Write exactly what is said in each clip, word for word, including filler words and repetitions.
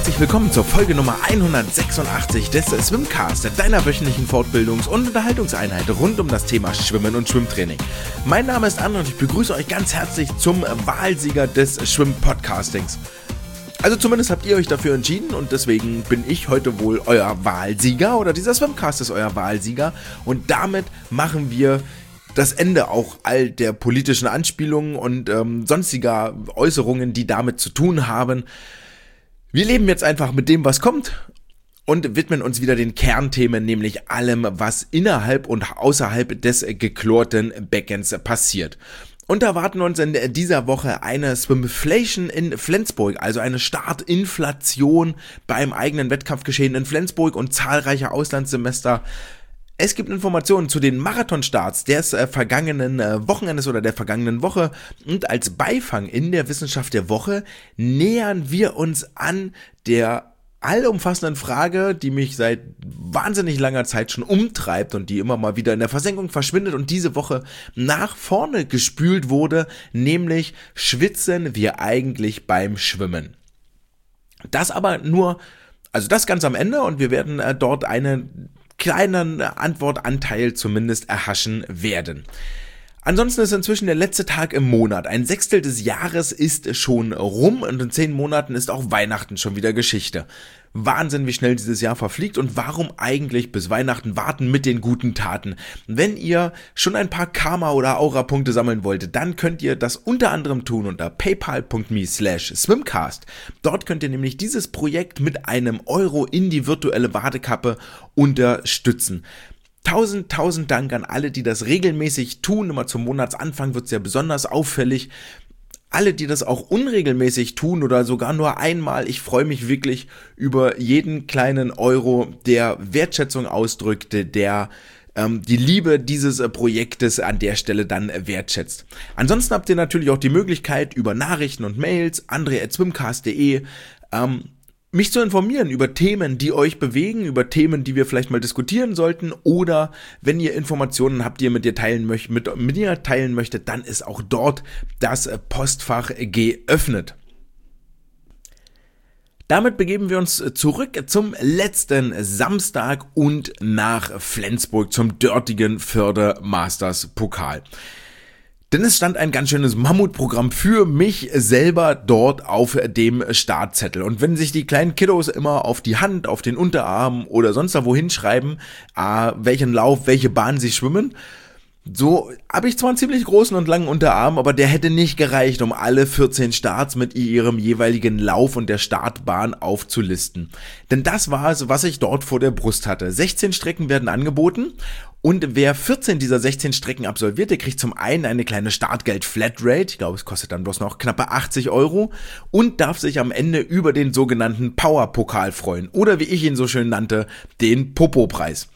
herzlich willkommen zur Folge Nummer hundertsechsundachtzig des Swimcast, deiner wöchentlichen Fortbildungs- und Unterhaltungseinheit rund um das Thema Schwimmen und Schwimmtraining. Mein Name ist Anne und ich begrüße euch ganz herzlich zum Wahlsieger des Schwimm-Podcastings. Also zumindest habt ihr euch dafür entschieden und deswegen bin ich heute wohl euer Wahlsieger oder dieser Swimcast ist euer Wahlsieger und damit machen wir das Ende auch all der politischen Anspielungen und ähm, sonstiger Äußerungen, die damit zu tun haben. Wir leben jetzt einfach mit dem, was kommt und widmen uns wieder den Kernthemen, nämlich allem, was innerhalb und außerhalb des geklorten Beckens passiert. Und da erwarten uns in dieser Woche eine Swimflation in Flensburg, also eine Startinflation beim eigenen Wettkampfgeschehen in Flensburg und zahlreiche Auslandssemester. Es gibt Informationen zu den Marathonstarts des äh, vergangenen äh, Wochenendes oder der vergangenen Woche und als Beifang in der Wissenschaft der Woche nähern wir uns an der allumfassenden Frage, die mich seit wahnsinnig langer Zeit schon umtreibt und die immer mal wieder in der Versenkung verschwindet und diese Woche nach vorne gespült wurde, nämlich schwitzen wir eigentlich beim Schwimmen? Das aber nur, also das ganz am Ende und wir werden äh, dort eine kleinen Antwortanteil zumindest erhaschen werden. Ansonsten ist inzwischen der letzte Tag im Monat. Ein Sechstel des Jahres ist schon rum und in zehn Monaten ist auch Weihnachten schon wieder Geschichte. Wahnsinn, wie schnell dieses Jahr verfliegt und warum eigentlich bis Weihnachten warten mit den guten Taten. Wenn ihr schon ein paar Karma- oder Aura-Punkte sammeln wolltet, dann könnt ihr das unter anderem tun unter paypal.me slash swimcast. Dort könnt ihr nämlich dieses Projekt mit einem Euro in die virtuelle Badekappe unterstützen. Tausend, tausend Dank an alle, die das regelmäßig tun. Immer zum Monatsanfang wird es ja besonders auffällig. Alle, die das auch unregelmäßig tun oder sogar nur einmal, ich freue mich wirklich über jeden kleinen Euro, der Wertschätzung ausdrückt, der ähm, die Liebe dieses äh, Projektes an der Stelle dann äh, wertschätzt. Ansonsten habt ihr natürlich auch die Möglichkeit, über Nachrichten und Mails, andre at swimcast punkt de, ähm, mich zu informieren über Themen, die euch bewegen, über Themen, die wir vielleicht mal diskutieren sollten oder wenn ihr Informationen habt, die ihr mit dir teilen möchtet, mit, mit mir teilen möchtet, dann ist auch dort das Postfach geöffnet. Damit begeben wir uns zurück zum letzten Samstag und nach Flensburg zum dortigen Förde Masters Pokal. Denn es stand ein ganz schönes Mammutprogramm für mich selber dort auf dem Startzettel. Und wenn sich die kleinen Kiddos immer auf die Hand, auf den Unterarm oder sonst da wohin schreiben, äh, welchen Lauf, welche Bahn sie schwimmen, so habe ich zwar einen ziemlich großen und langen Unterarm, aber der hätte nicht gereicht, um alle vierzehn Starts mit ihrem jeweiligen Lauf und der Startbahn aufzulisten. Denn das war es, was ich dort vor der Brust hatte. sechzehn Strecken werden angeboten und wer vierzehn dieser sechzehn Strecken absolviert, der kriegt zum einen eine kleine Startgeld-Flatrate, ich glaube es kostet dann bloß noch knappe achtzig Euro und darf sich am Ende über den sogenannten Power-Pokal freuen oder wie ich ihn so schön nannte, den Popo-Preis.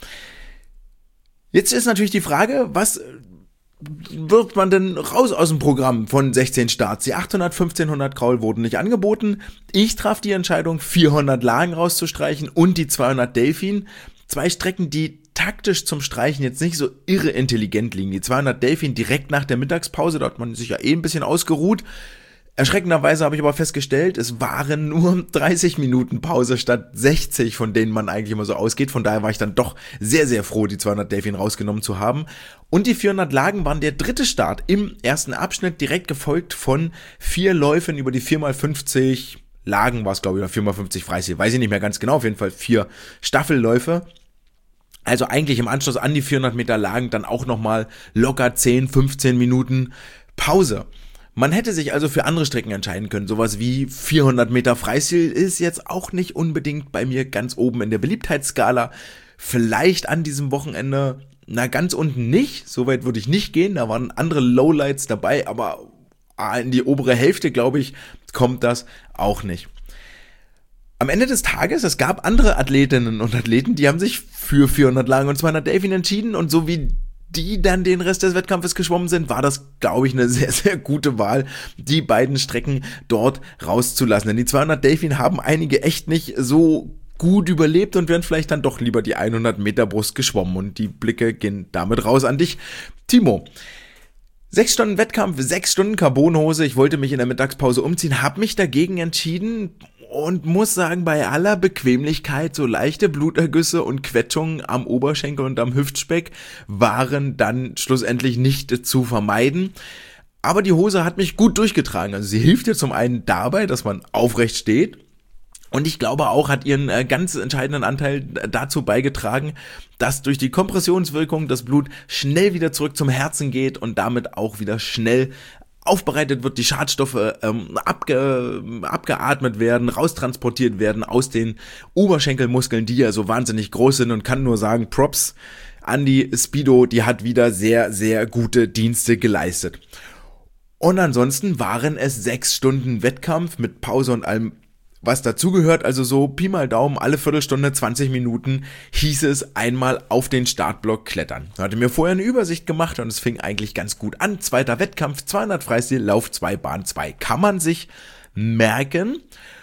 Jetzt ist natürlich die Frage, was wird man denn raus aus dem Programm von sechzehn Starts? Die achthundert, fünfzehnhundert Kraul wurden nicht angeboten. Ich traf die Entscheidung, vierhundert Lagen rauszustreichen und die zweihundert Delfin. Zwei Strecken, die taktisch zum Streichen jetzt nicht so irre intelligent liegen. Die zweihundert Delfin direkt nach der Mittagspause, da hat man sich ja eh ein bisschen ausgeruht. Erschreckenderweise habe ich aber festgestellt, es waren nur dreißig Minuten Pause statt sechzig, von denen man eigentlich immer so ausgeht. Von daher war ich dann doch sehr, sehr froh, die zweihundert Delfin rausgenommen zu haben. Und die vierhundert Lagen waren der dritte Start im ersten Abschnitt, direkt gefolgt von vier Läufen über die vier mal fünfzig Lagen, war es glaube ich, oder vier mal fünfzig Freistil, weiß ich nicht mehr ganz genau, auf jeden Fall vier Staffelläufe. Also eigentlich im Anschluss an die vierhundert Meter Lagen dann auch nochmal locker zehn, fünfzehn Minuten Pause. Man hätte sich also für andere Strecken entscheiden können. Sowas wie vierhundert Meter Freistil ist jetzt auch nicht unbedingt bei mir ganz oben in der Beliebtheitsskala. Vielleicht an diesem Wochenende, na ganz unten nicht. So weit würde ich nicht gehen. Da waren andere Lowlights dabei, aber in die obere Hälfte, glaube ich, kommt das auch nicht. Am Ende des Tages, es gab andere Athletinnen und Athleten, die haben sich für vierhundert Lagen und zweihundert Delfin entschieden und so wie die dann den Rest des Wettkampfes geschwommen sind, war das, glaube ich, eine sehr, sehr gute Wahl, die beiden Strecken dort rauszulassen. Denn die zweihundert Delfin haben einige echt nicht so gut überlebt und wären vielleicht dann doch lieber die hundert Meter Brust geschwommen. Und die Blicke gehen damit raus an dich, Timo. Sechs Stunden Wettkampf, sechs Stunden Carbonhose. Ich wollte mich in der Mittagspause umziehen, habe mich dagegen entschieden und muss sagen, bei aller Bequemlichkeit, so leichte Blutergüsse und Quetschungen am Oberschenkel und am Hüftspeck waren dann schlussendlich nicht zu vermeiden. Aber die Hose hat mich gut durchgetragen. Also sie hilft dir zum einen dabei, dass man aufrecht steht. Und ich glaube auch, hat ihren äh, ganz entscheidenden Anteil dazu beigetragen, dass durch die Kompressionswirkung das Blut schnell wieder zurück zum Herzen geht und damit auch wieder schnell aufbereitet wird, die Schadstoffe ähm, abge, abgeatmet werden, raustransportiert werden aus den Oberschenkelmuskeln, die ja so wahnsinnig groß sind, und kann nur sagen, Props an die Speedo, die hat wieder sehr, sehr gute Dienste geleistet. Und ansonsten waren es sechs Stunden Wettkampf mit Pause und allem, was dazugehört. Also so Pi mal Daumen, alle Viertelstunde, zwanzig Minuten hieß es einmal auf den Startblock klettern. Ich hatte mir vorher eine Übersicht gemacht und es fing eigentlich ganz gut an. Zweiter Wettkampf, zweihundert Freistil, Lauf zwei, Bahn zwei. Kann man sich merken.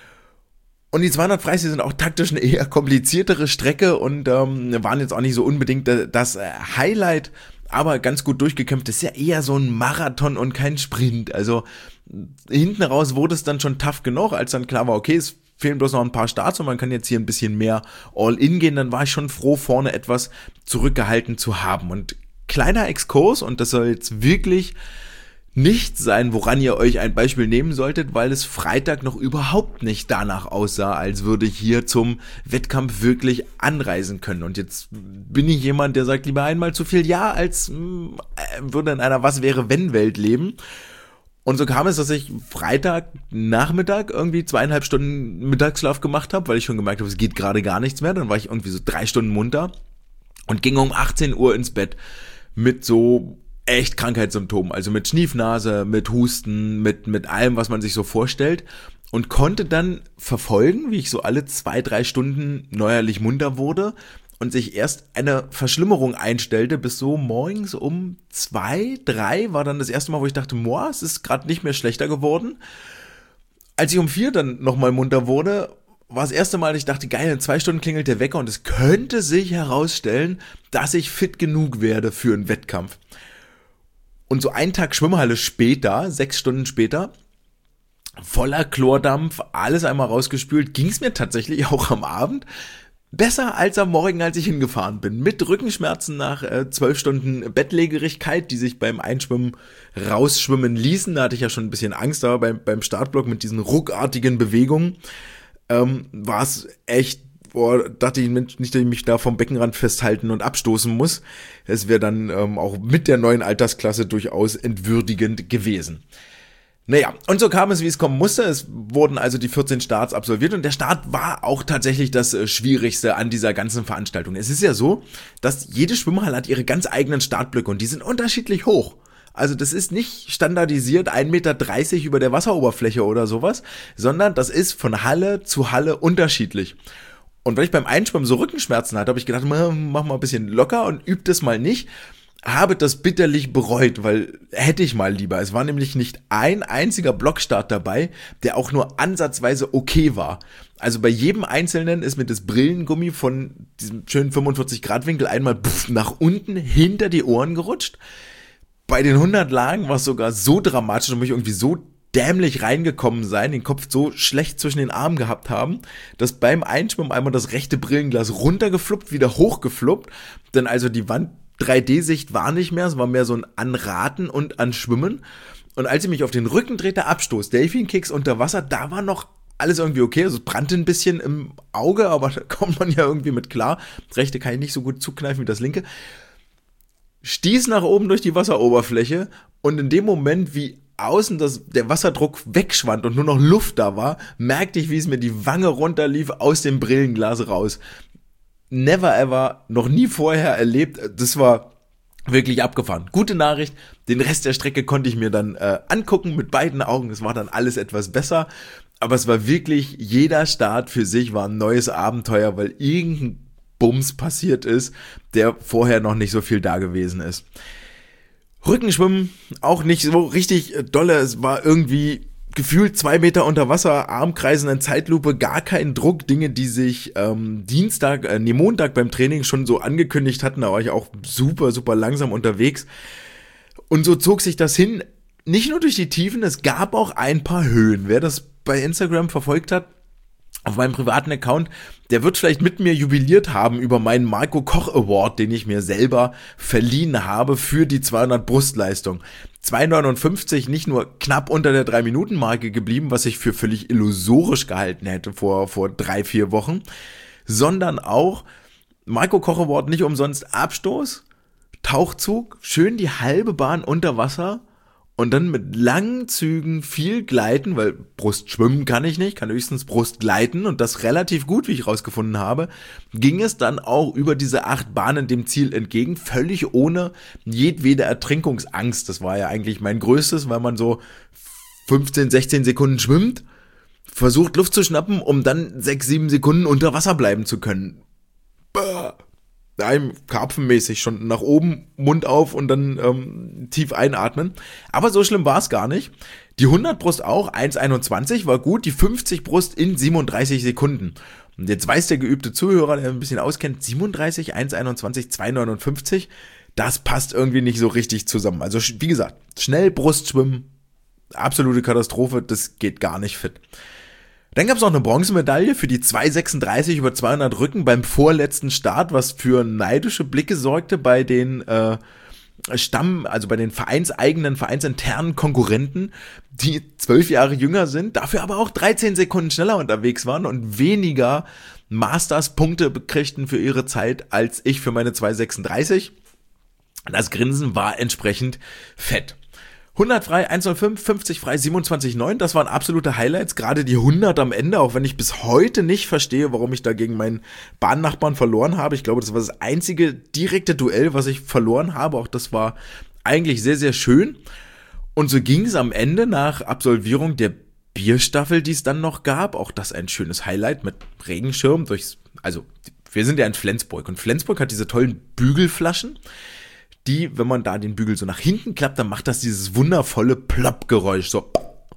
Und die zweihundert Freistil sind auch taktisch eine eher kompliziertere Strecke und ähm, waren jetzt auch nicht so unbedingt das Highlight, aber ganz gut durchgekämpft. Das ist ja eher so ein Marathon und kein Sprint. Also hinten raus wurde es dann schon tough genug, als dann klar war, okay, es fehlen bloß noch ein paar Starts und man kann jetzt hier ein bisschen mehr All-In gehen. Dann war ich schon froh, vorne etwas zurückgehalten zu haben. Und kleiner Exkurs, und das soll jetzt wirklich nicht sein, woran ihr euch ein Beispiel nehmen solltet, weil es Freitag noch überhaupt nicht danach aussah, als würde ich hier zum Wettkampf wirklich anreisen können. Und jetzt bin ich jemand, der sagt lieber einmal zu viel Ja, als mh, würde in einer Was-wäre-wenn-Welt leben. Und so kam es, dass ich Freitag Nachmittag irgendwie zweieinhalb Stunden Mittagsschlaf gemacht habe, weil ich schon gemerkt habe, es geht gerade gar nichts mehr. Dann war ich irgendwie so drei Stunden munter und ging um achtzehn Uhr ins Bett mit so echt Krankheitssymptomen, also mit Schniefnase, mit Husten, mit mit allem, was man sich so vorstellt, und konnte dann verfolgen, wie ich so alle zwei, drei Stunden neuerlich munter wurde und sich erst eine Verschlimmerung einstellte, bis so morgens um zwei, drei war dann das erste Mal, wo ich dachte, boah, es ist gerade nicht mehr schlechter geworden. Als ich um vier dann nochmal munter wurde, war das erste Mal, ich dachte, geil, in zwei Stunden klingelt der Wecker und es könnte sich herausstellen, dass ich fit genug werde für einen Wettkampf. Und so einen Tag Schwimmhalle später, sechs Stunden später, voller Chlordampf, alles einmal rausgespült, ging es mir tatsächlich auch am Abend besser als am Morgen, als ich hingefahren bin. Mit Rückenschmerzen nach äh, zwölf Stunden Bettlägerigkeit, die sich beim Einschwimmen rausschwimmen ließen. Da hatte ich ja schon ein bisschen Angst, aber beim, beim Startblock mit diesen ruckartigen Bewegungen ähm, war es echt, boah, dachte ich nicht, dass ich mich da vom Beckenrand festhalten und abstoßen muss. Es wäre dann ähm, auch mit der neuen Altersklasse durchaus entwürdigend gewesen. Naja, und so kam es, wie es kommen musste. Es wurden also die vierzehn Starts absolviert und der Start war auch tatsächlich das äh, Schwierigste an dieser ganzen Veranstaltung. Es ist ja so, dass jede Schwimmhalle hat ihre ganz eigenen Startblöcke und die sind unterschiedlich hoch. Also das ist nicht standardisiert ein Meter dreißig über der Wasseroberfläche oder sowas, sondern das ist von Halle zu Halle unterschiedlich. Und weil ich beim Einschwimmen so Rückenschmerzen hatte, habe ich gedacht, mach mal ein bisschen locker und üb das mal nicht. Habe das bitterlich bereut, weil hätte ich mal lieber. Es war nämlich nicht ein einziger Blockstart dabei, der auch nur ansatzweise okay war. Also bei jedem Einzelnen ist mir das Brillengummi von diesem schönen fünfundvierzig Grad Winkel einmal pff, nach unten hinter die Ohren gerutscht. Bei den hundert Lagen war es sogar so dramatisch und mich irgendwie so dämlich reingekommen sein, den Kopf so schlecht zwischen den Armen gehabt haben, dass beim Einschwimmen einmal das rechte Brillenglas runtergefluppt, wieder hochgefluppt, denn also die Wand drei D-Sicht war nicht mehr, es war mehr so ein Anraten und Anschwimmen. Und als ich mich auf den Rücken drehte, Abstoß, Delfin-Kicks unter Wasser, da war noch alles irgendwie okay. Also es brannte ein bisschen im Auge, aber da kommt man ja irgendwie mit klar. Das rechte kann ich nicht so gut zukneifen wie das linke. Stieß nach oben durch die Wasseroberfläche und in dem Moment, wie außen das, der Wasserdruck wegschwand und nur noch Luft da war, merkte ich, wie es mir die Wange runterlief aus dem Brillenglas raus. Never ever, noch nie vorher erlebt. Das war wirklich abgefahren. Gute Nachricht, den Rest der Strecke konnte ich mir dann äh, angucken mit beiden Augen. Es war dann alles etwas besser. Aber es war wirklich, jeder Start für sich war ein neues Abenteuer, weil irgendein Bums passiert ist, der vorher noch nicht so viel da gewesen ist. Rückenschwimmen, auch nicht so richtig dolle. Es war irgendwie gefühlt zwei Meter unter Wasser, Armkreisen in Zeitlupe, gar kein Druck, Dinge, die sich ähm, Dienstag, äh, nee, Montag beim Training schon so angekündigt hatten, da war ich auch super, super langsam unterwegs. Und so zog sich das hin, nicht nur durch die Tiefen, es gab auch ein paar Höhen. Wer das bei Instagram verfolgt hat, auf meinem privaten Account, der wird vielleicht mit mir jubiliert haben über meinen Marco Koch Award, den ich mir selber verliehen habe für die zweihundert Brustleistung. zwei neunundfünfzig, nicht nur knapp unter der drei Minuten Marke geblieben, was ich für völlig illusorisch gehalten hätte vor, vor drei, vier Wochen, sondern auch Marco Koch Award nicht umsonst Abstoß, Tauchzug, schön die halbe Bahn unter Wasser und dann mit langen Zügen viel gleiten, weil Brust schwimmen kann ich nicht, kann höchstens Brust gleiten und das relativ gut, wie ich rausgefunden habe, ging es dann auch über diese acht Bahnen dem Ziel entgegen, völlig ohne jedwede Ertrinkungsangst. Das war ja eigentlich mein größtes, weil man so fünfzehn, sechzehn Sekunden schwimmt, versucht Luft zu schnappen, um dann sechs, sieben Sekunden unter Wasser bleiben zu können. Bah. Nein, karpfenmäßig schon nach oben, Mund auf und dann ähm, tief einatmen. Aber so schlimm war es gar nicht. Die hundert Brust auch, eins einundzwanzig war gut, die fünfzig Brust in siebenunddreißig Sekunden. Und jetzt weiß der geübte Zuhörer, der ein bisschen auskennt, siebenunddreißig, eins einundzwanzig, zwei neunundfünfzig, das passt irgendwie nicht so richtig zusammen. Also wie gesagt, schnell Brustschwimmen, absolute Katastrophe, das geht gar nicht fit. Dann gab es noch eine Bronzemedaille für die zwei sechsunddreißig über zweihundert Rücken beim vorletzten Start, was für neidische Blicke sorgte bei den äh, Stamm, also bei den vereinseigenen, vereinsinternen Konkurrenten, die zwölf Jahre jünger sind, dafür aber auch dreizehn Sekunden schneller unterwegs waren und weniger Masters-Punkte bekriegten für ihre Zeit als ich für meine zwei sechsunddreißig. Das Grinsen war entsprechend fett. hundert frei, eins null fünf, fünfzig frei, siebenundzwanzig neun, das waren absolute Highlights, gerade die hundert am Ende, auch wenn ich bis heute nicht verstehe, warum ich da gegen meinen Bahnnachbarn verloren habe. Ich glaube, das war das einzige direkte Duell, was ich verloren habe, auch das war eigentlich sehr, sehr schön. Und so ging es am Ende nach Absolvierung der Bierstaffel, die es dann noch gab, auch das ein schönes Highlight mit Regenschirm durchs, also wir sind ja in Flensburg und Flensburg hat diese tollen Bügelflaschen, die, wenn man da den Bügel so nach hinten klappt, dann macht das dieses wundervolle Plopp-Geräusch, so.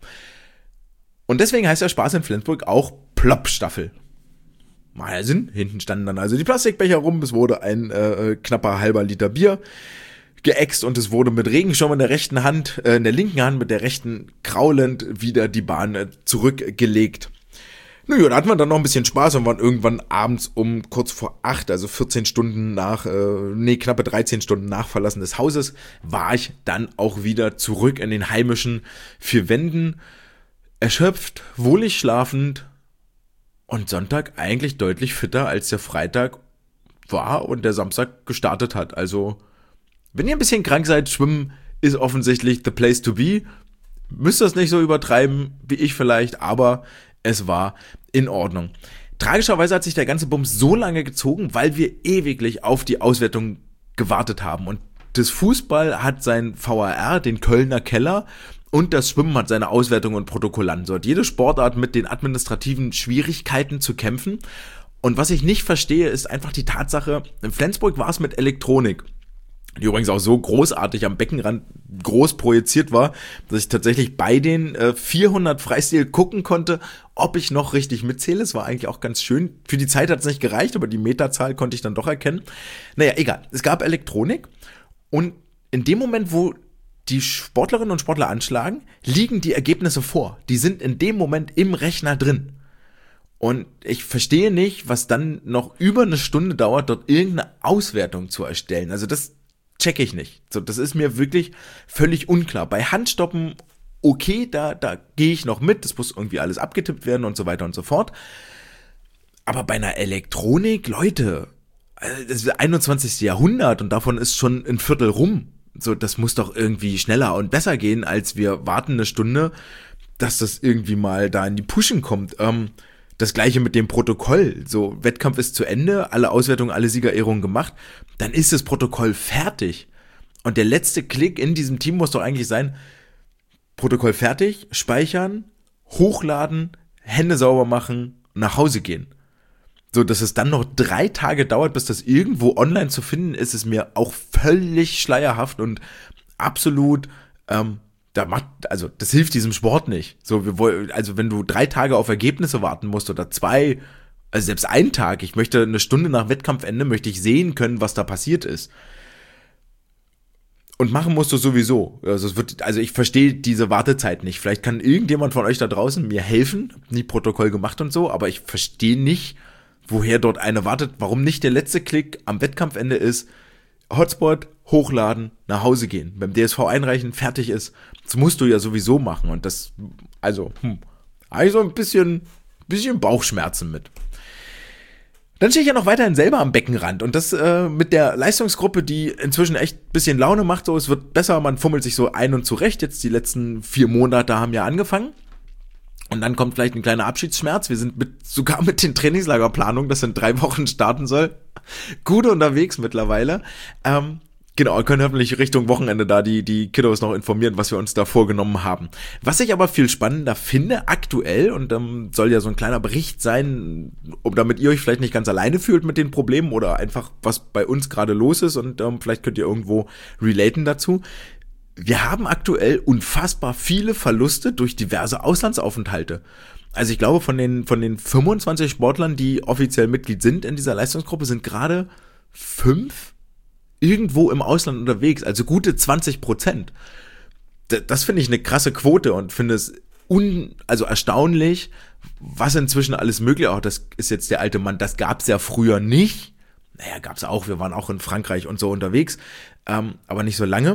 Und deswegen heißt der Spaß in Flensburg auch Plopp-Staffel. Mal ja Sinn, hinten standen dann also die Plastikbecher rum, es wurde ein äh, knapper halber Liter Bier geäxt und es wurde mit Regenschirm in der rechten Hand, äh, in der linken Hand, mit der rechten kraulend wieder die Bahn äh, zurückgelegt. Naja, da hatten wir dann noch ein bisschen Spaß und waren irgendwann abends um kurz vor acht, also vierzehn Stunden nach, äh, nee, knappe dreizehn Stunden nach Verlassen des Hauses, war ich dann auch wieder zurück in den heimischen vier Wänden, erschöpft, wohlig schlafend und Sonntag eigentlich deutlich fitter, als der Freitag war und der Samstag gestartet hat. Also, wenn ihr ein bisschen krank seid, Schwimmen ist offensichtlich the place to be. Müsst ihr es nicht so übertreiben wie ich vielleicht, aber es war in Ordnung. Tragischerweise hat sich der ganze Bums so lange gezogen, weil wir ewiglich auf die Auswertung gewartet haben. Und das Fußball hat sein V A R, den Kölner Keller, und das Schwimmen hat seine Auswertung und Protokollanten. So hat jede Sportart mit den administrativen Schwierigkeiten zu kämpfen. Und was ich nicht verstehe, ist einfach die Tatsache, in Flensburg war es mit Elektronik, die übrigens auch so großartig am Beckenrand groß projiziert war, dass ich tatsächlich bei den äh, vierhundert Freistil gucken konnte, ob ich noch richtig mitzähle. Es war eigentlich auch ganz schön. Für die Zeit hat es nicht gereicht, aber die Meterzahl konnte ich dann doch erkennen. Naja, egal. Es gab Elektronik und in dem Moment, wo die Sportlerinnen und Sportler anschlagen, liegen die Ergebnisse vor. Die sind in dem Moment im Rechner drin. Und ich verstehe nicht, was dann noch über eine Stunde dauert, dort irgendeine Auswertung zu erstellen. Also das check ich nicht. So, das ist mir wirklich völlig unklar. Bei Handstoppen, okay, da, da gehe ich noch mit, das muss irgendwie alles abgetippt werden und so weiter und so fort. Aber bei einer Elektronik, Leute, das ist das einundzwanzigste Jahrhundert und davon ist schon ein Viertel rum. So, das muss doch irgendwie schneller und besser gehen, als wir warten eine Stunde, dass das irgendwie mal da in die Puschen kommt. Ähm, Das gleiche mit dem Protokoll. So, Wettkampf ist zu Ende, alle Auswertungen, alle Siegerehrungen gemacht. Dann ist das Protokoll fertig. Und der letzte Klick in diesem Team muss doch eigentlich sein, Protokoll fertig, speichern, hochladen, Hände sauber machen, nach Hause gehen. So, dass es dann noch drei Tage dauert, bis das irgendwo online zu finden ist, ist mir auch völlig schleierhaft und absolut, ähm, Da macht, also das hilft diesem Sport nicht. So, wir wollen, also wenn du drei Tage auf Ergebnisse warten musst oder zwei, also selbst einen Tag, ich möchte eine Stunde nach Wettkampfende, möchte ich sehen können, was da passiert ist. Und machen musst du sowieso. Also, es wird, also ich verstehe diese Wartezeit nicht. Vielleicht kann irgendjemand von euch da draußen mir helfen. Hab nie Protokoll gemacht und so, aber ich verstehe nicht, woher dort eine wartet. Warum nicht der letzte Klick am Wettkampfende ist, Hotspot, hochladen, nach Hause gehen. Beim D S V einreichen, fertig ist. Das musst du ja sowieso machen. Und das, also, hm, also ein bisschen, bisschen Bauchschmerzen mit. Dann stehe ich ja noch weiterhin selber am Beckenrand und das äh, mit der Leistungsgruppe, die inzwischen echt ein bisschen Laune macht, so, es wird besser, man fummelt sich so ein und zurecht, jetzt die letzten vier Monate haben ja angefangen und dann kommt vielleicht ein kleiner Abschiedsschmerz, wir sind mit, sogar mit den Trainingslagerplanungen, das in drei Wochen starten soll, gut unterwegs mittlerweile, ähm, genau, wir können hoffentlich Richtung Wochenende da die, die Kiddos noch informieren, was wir uns da vorgenommen haben. Was ich aber viel spannender finde, aktuell, und ähm, soll ja so ein kleiner Bericht sein, um damit ihr euch vielleicht nicht ganz alleine fühlt mit den Problemen oder einfach, was bei uns gerade los ist und ähm, vielleicht könnt ihr irgendwo relaten dazu. Wir haben aktuell unfassbar viele Verluste durch diverse Auslandsaufenthalte. Also ich glaube, von den, von den fünfundzwanzig Sportlern, die offiziell Mitglied sind in dieser Leistungsgruppe, sind gerade fünf irgendwo im Ausland unterwegs, also gute zwanzig Prozent. Das finde ich eine krasse Quote und finde es un, also erstaunlich, was inzwischen alles möglich ist. Auch das ist jetzt der alte Mann, das gab es ja früher nicht. Naja, gab es auch, wir waren auch in Frankreich und so unterwegs, ähm, aber nicht so lange.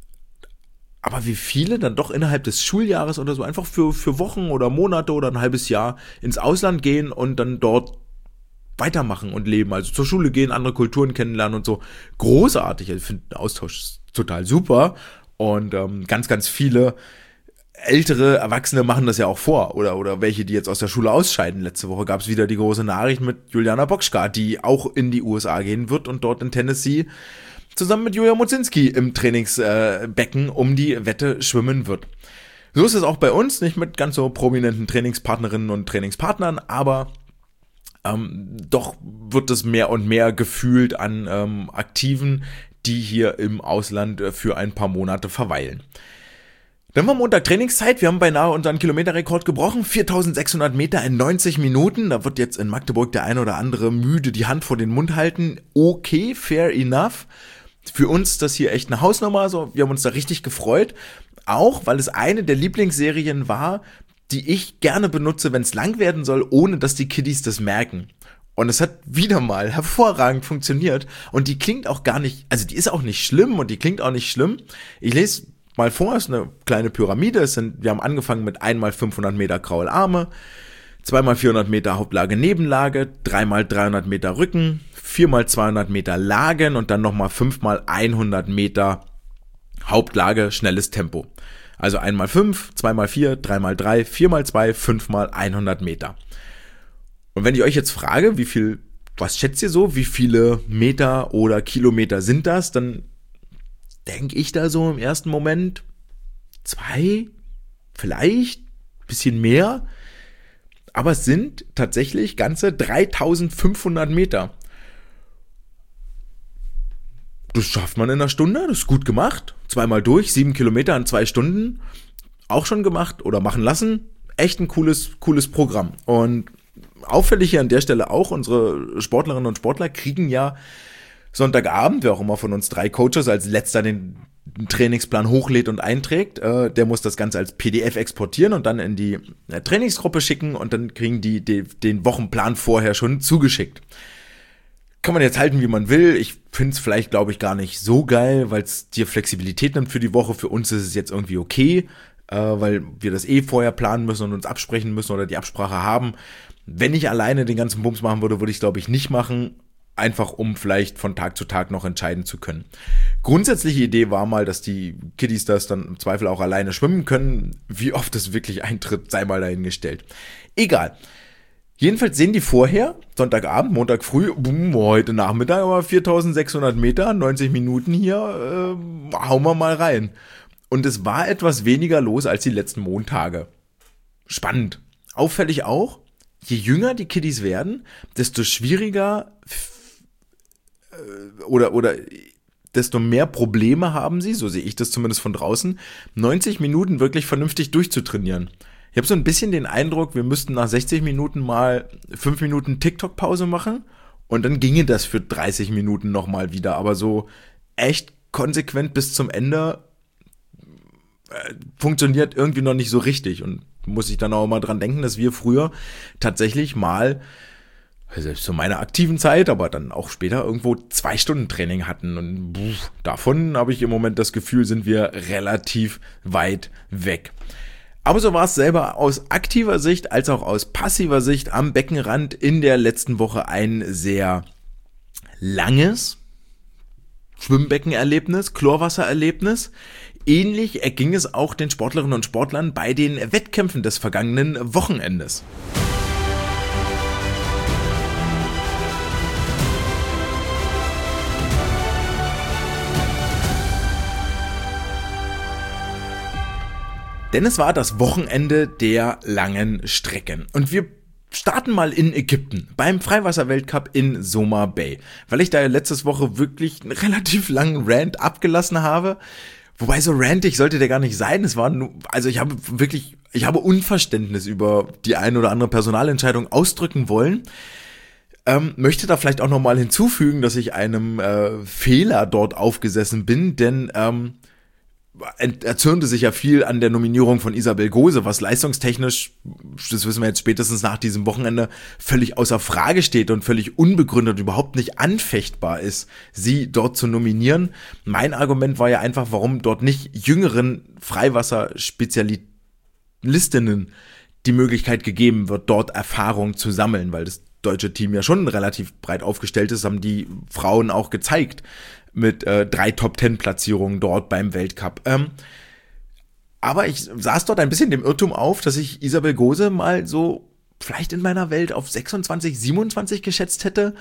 Aber wie viele dann doch innerhalb des Schuljahres oder so einfach für, für Wochen oder Monate oder ein halbes Jahr ins Ausland gehen und dann dort weitermachen und leben, also zur Schule gehen, andere Kulturen kennenlernen und so. Großartig, ich finde den Austausch total super und ähm, ganz, ganz viele ältere Erwachsene machen das ja auch vor oder oder welche, die jetzt aus der Schule ausscheiden. Letzte Woche gab es wieder die große Nachricht mit Juliana Bokschka, die auch in die U S A gehen wird und dort in Tennessee zusammen mit Julia Mozinski im Trainingsbecken äh, um die Wette schwimmen wird. So ist es auch bei uns, nicht mit ganz so prominenten Trainingspartnerinnen und Trainingspartnern, aber Ähm, doch wird es mehr und mehr gefühlt an ähm, Aktiven, die hier im Ausland äh, für ein paar Monate verweilen. Dann war Montag Trainingszeit, wir haben beinahe unseren Kilometerrekord gebrochen, viertausendsechshundert Meter in neunzig Minuten, da wird jetzt in Magdeburg der ein oder andere müde die Hand vor den Mund halten, okay, fair enough. Für uns das hier echt eine Hausnummer, also wir haben uns da richtig gefreut, auch weil es eine der Lieblingsserien war, die ich gerne benutze, wenn es lang werden soll, ohne dass die Kiddies das merken. Und es hat wieder mal hervorragend funktioniert. Und die klingt auch gar nicht, also die ist auch nicht schlimm und die klingt auch nicht schlimm. Ich lese mal vor, es ist eine kleine Pyramide. Es sind, wir haben angefangen mit einmal fünfhundert Meter Kraularme, zweimal vierhundert Meter Hauptlage, Nebenlage, dreimal dreihundert Meter Rücken, viermal zweihundert Meter Lagen und dann nochmal fünfmal hundert Meter Hauptlage, schnelles Tempo. Also einmal fünf, zweimal vier, dreimal drei, viermal zwei, fünfmal hundert Meter. Und wenn ich euch jetzt frage, wie viel, was schätzt ihr so, wie viele Meter oder Kilometer sind das, dann denke ich da so im ersten Moment zwei, vielleicht, bisschen mehr. Aber es sind tatsächlich ganze dreitausendfünfhundert Meter. Das schafft man in einer Stunde, das ist gut gemacht. Zweimal durch, sieben Kilometer in zwei Stunden. Auch schon gemacht oder machen lassen. Echt ein cooles, cooles Programm. Und auffällig hier an der Stelle auch, unsere Sportlerinnen und Sportler kriegen ja Sonntagabend, wer auch immer von uns drei Coaches als letzter den Trainingsplan hochlädt und einträgt, äh, der muss das Ganze als P D F exportieren und dann in die äh, Trainingsgruppe schicken und dann kriegen die, die den Wochenplan vorher schon zugeschickt. Kann man jetzt halten, wie man will. Ich finde es vielleicht, glaube ich, gar nicht so geil, weil es dir Flexibilität nimmt für die Woche. Für uns ist es jetzt irgendwie okay, äh, weil wir das eh vorher planen müssen und uns absprechen müssen oder die Absprache haben. Wenn ich alleine den ganzen Bums machen würde, würde ich es, glaube ich, nicht machen. Einfach um vielleicht von Tag zu Tag noch entscheiden zu können. Grundsätzliche Idee war mal, dass die Kiddies das dann im Zweifel auch alleine schwimmen können. Wie oft das wirklich eintritt, sei mal dahingestellt. Egal. Jedenfalls sehen die vorher, Sonntagabend, Montag früh, boom, heute Nachmittag, aber viertausendsechshundert Meter, neunzig Minuten hier, äh, hauen wir mal rein. Und es war etwas weniger los als die letzten Montage. Spannend. Auffällig auch, je jünger die Kiddies werden, desto schwieriger äh, oder, oder desto mehr Probleme haben sie, so sehe ich das zumindest von draußen, neunzig Minuten wirklich vernünftig durchzutrainieren. Ich habe so ein bisschen den Eindruck, wir müssten nach sechzig Minuten mal fünf Minuten TikTok-Pause machen und dann ginge das für dreißig Minuten nochmal wieder. Aber so echt konsequent bis zum Ende äh, funktioniert irgendwie noch nicht so richtig. Und muss ich dann auch mal dran denken, dass wir früher tatsächlich mal, selbst zu meiner aktiven Zeit, aber dann auch später irgendwo zwei Stunden Training hatten. Und pff, davon habe ich im Moment das Gefühl, sind wir relativ weit weg. Aber so war es selber aus aktiver Sicht als auch aus passiver Sicht am Beckenrand in der letzten Woche ein sehr langes Schwimmbeckenerlebnis, Chlorwassererlebnis. Ähnlich erging es auch den Sportlerinnen und Sportlern bei den Wettkämpfen des vergangenen Wochenendes. Denn es war das Wochenende der langen Strecken. Und wir starten mal in Ägypten beim Freiwasser-Weltcup in Soma Bay. Weil ich da letztes Woche wirklich einen relativ langen Rant abgelassen habe. Wobei so rantig sollte der gar nicht sein. Es war nur, also ich habe wirklich, ich habe Unverständnis über die eine oder andere Personalentscheidung ausdrücken wollen. Ähm, möchte da vielleicht auch nochmal hinzufügen, dass ich einem äh, Fehler dort aufgesessen bin, denn ähm, erzürnte sich ja viel an der Nominierung von Isabel Gose, was leistungstechnisch, das wissen wir jetzt spätestens nach diesem Wochenende, völlig außer Frage steht und völlig unbegründet, überhaupt nicht anfechtbar ist, sie dort zu nominieren. Mein Argument war ja einfach, warum dort nicht jüngeren Freiwasserspezialistinnen die Möglichkeit gegeben wird, dort Erfahrung zu sammeln, weil das deutsche Team ja schon relativ breit aufgestellt ist, haben die Frauen auch gezeigt, mit äh, drei Top-Ten-Platzierungen dort beim Weltcup. Ähm, aber ich saß dort ein bisschen dem Irrtum auf, dass ich Isabel Gose mal so vielleicht in meiner Welt auf sechsundzwanzig, siebenundzwanzig geschätzt hätte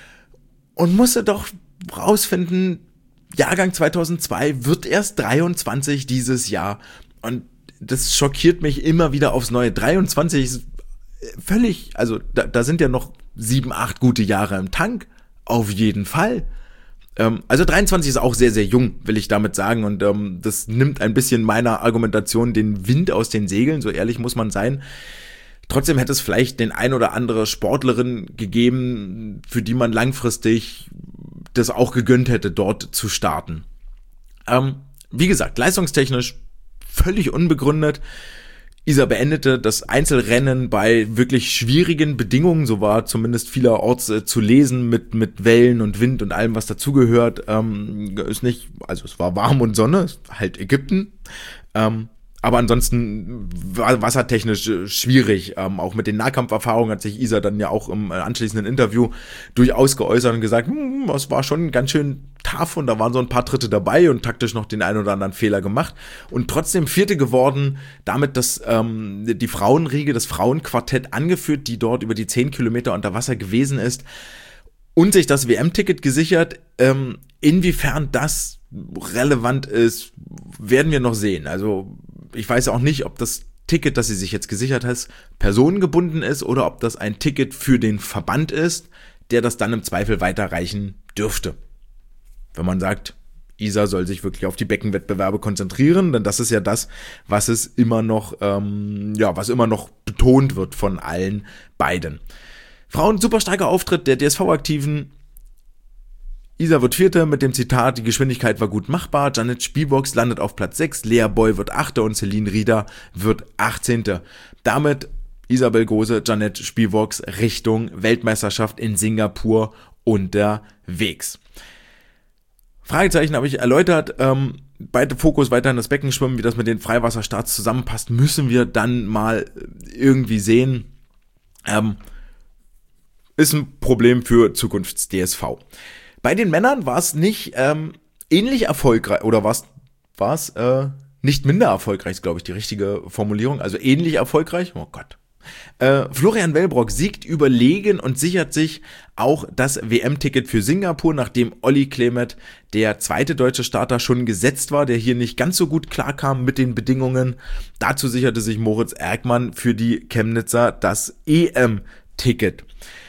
und musste doch rausfinden, Jahrgang zweitausendzwei wird erst dreiundzwanzig dieses Jahr. Und das schockiert mich immer wieder aufs Neue. dreiundzwanzig ist völlig, also da, da sind ja noch sieben, acht gute Jahre im Tank. Auf jeden Fall. Also dreiundzwanzig ist auch sehr, sehr jung, will ich damit sagen. Und ähm, das nimmt ein bisschen meiner Argumentation den Wind aus den Segeln, so ehrlich muss man sein. Trotzdem hätte es vielleicht den ein oder andere Sportlerin gegeben, für die man langfristig das auch gegönnt hätte, dort zu starten. Ähm, wie gesagt, leistungstechnisch völlig unbegründet. Isa beendete das Einzelrennen bei wirklich schwierigen Bedingungen, so war zumindest vielerorts äh, zu lesen, mit mit Wellen und Wind und allem, was dazugehört. Ähm, ist nicht, also es war warm und Sonne, ist halt Ägypten, ähm, aber ansonsten war wassertechnisch äh, schwierig. Ähm, auch mit den Nahkampferfahrungen hat sich Isa dann ja auch im äh, anschließenden Interview durchaus geäußert und gesagt, hm, es war schon ganz schön tough und da waren so ein paar Tritte dabei und taktisch noch den einen oder anderen Fehler gemacht und trotzdem Vierte geworden, damit das ähm, die Frauenriege, das Frauenquartett angeführt, die dort über die zehn Kilometer unter Wasser gewesen ist und sich das W M-Ticket gesichert. Ähm, inwiefern das relevant ist, werden wir noch sehen. Also ich weiß auch nicht, ob das Ticket, das sie sich jetzt gesichert hat, personengebunden ist oder ob das ein Ticket für den Verband ist, der das dann im Zweifel weiterreichen dürfte. Wenn man sagt, Isa soll sich wirklich auf die Beckenwettbewerbe konzentrieren, denn das ist ja das, was es immer noch, ähm, ja, was immer noch betont wird von allen beiden. Frauen, super starker Auftritt der D S V-Aktiven. Isa wird Vierte mit dem Zitat, die Geschwindigkeit war gut machbar. Janet Spielbox landet auf Platz sechs, Lea Boy wird Achte und Celine Rieder wird achtzehnte. Damit Isabel Gose, Janet Spielbox Richtung Weltmeisterschaft in Singapur unterwegs. Fragezeichen habe ich erläutert, ähm, beide Fokus weiterhin das Beckenschwimmen, wie das mit den Freiwasserstarts zusammenpasst, müssen wir dann mal irgendwie sehen. Ähm, ist ein Problem für Zukunfts-D S V. Bei den Männern war es nicht ähm, ähnlich erfolgreich, oder war es war es äh, nicht minder erfolgreich, ist glaube ich die richtige Formulierung, also ähnlich erfolgreich, oh Gott. Äh, Florian Wellbrock siegt überlegen und sichert sich auch das W M-Ticket für Singapur, nachdem Olli Klemet, der zweite deutsche Starter, schon gesetzt war, der hier nicht ganz so gut klarkam mit den Bedingungen. Dazu sicherte sich Moritz Erkmann für die Chemnitzer das E M-Ticket.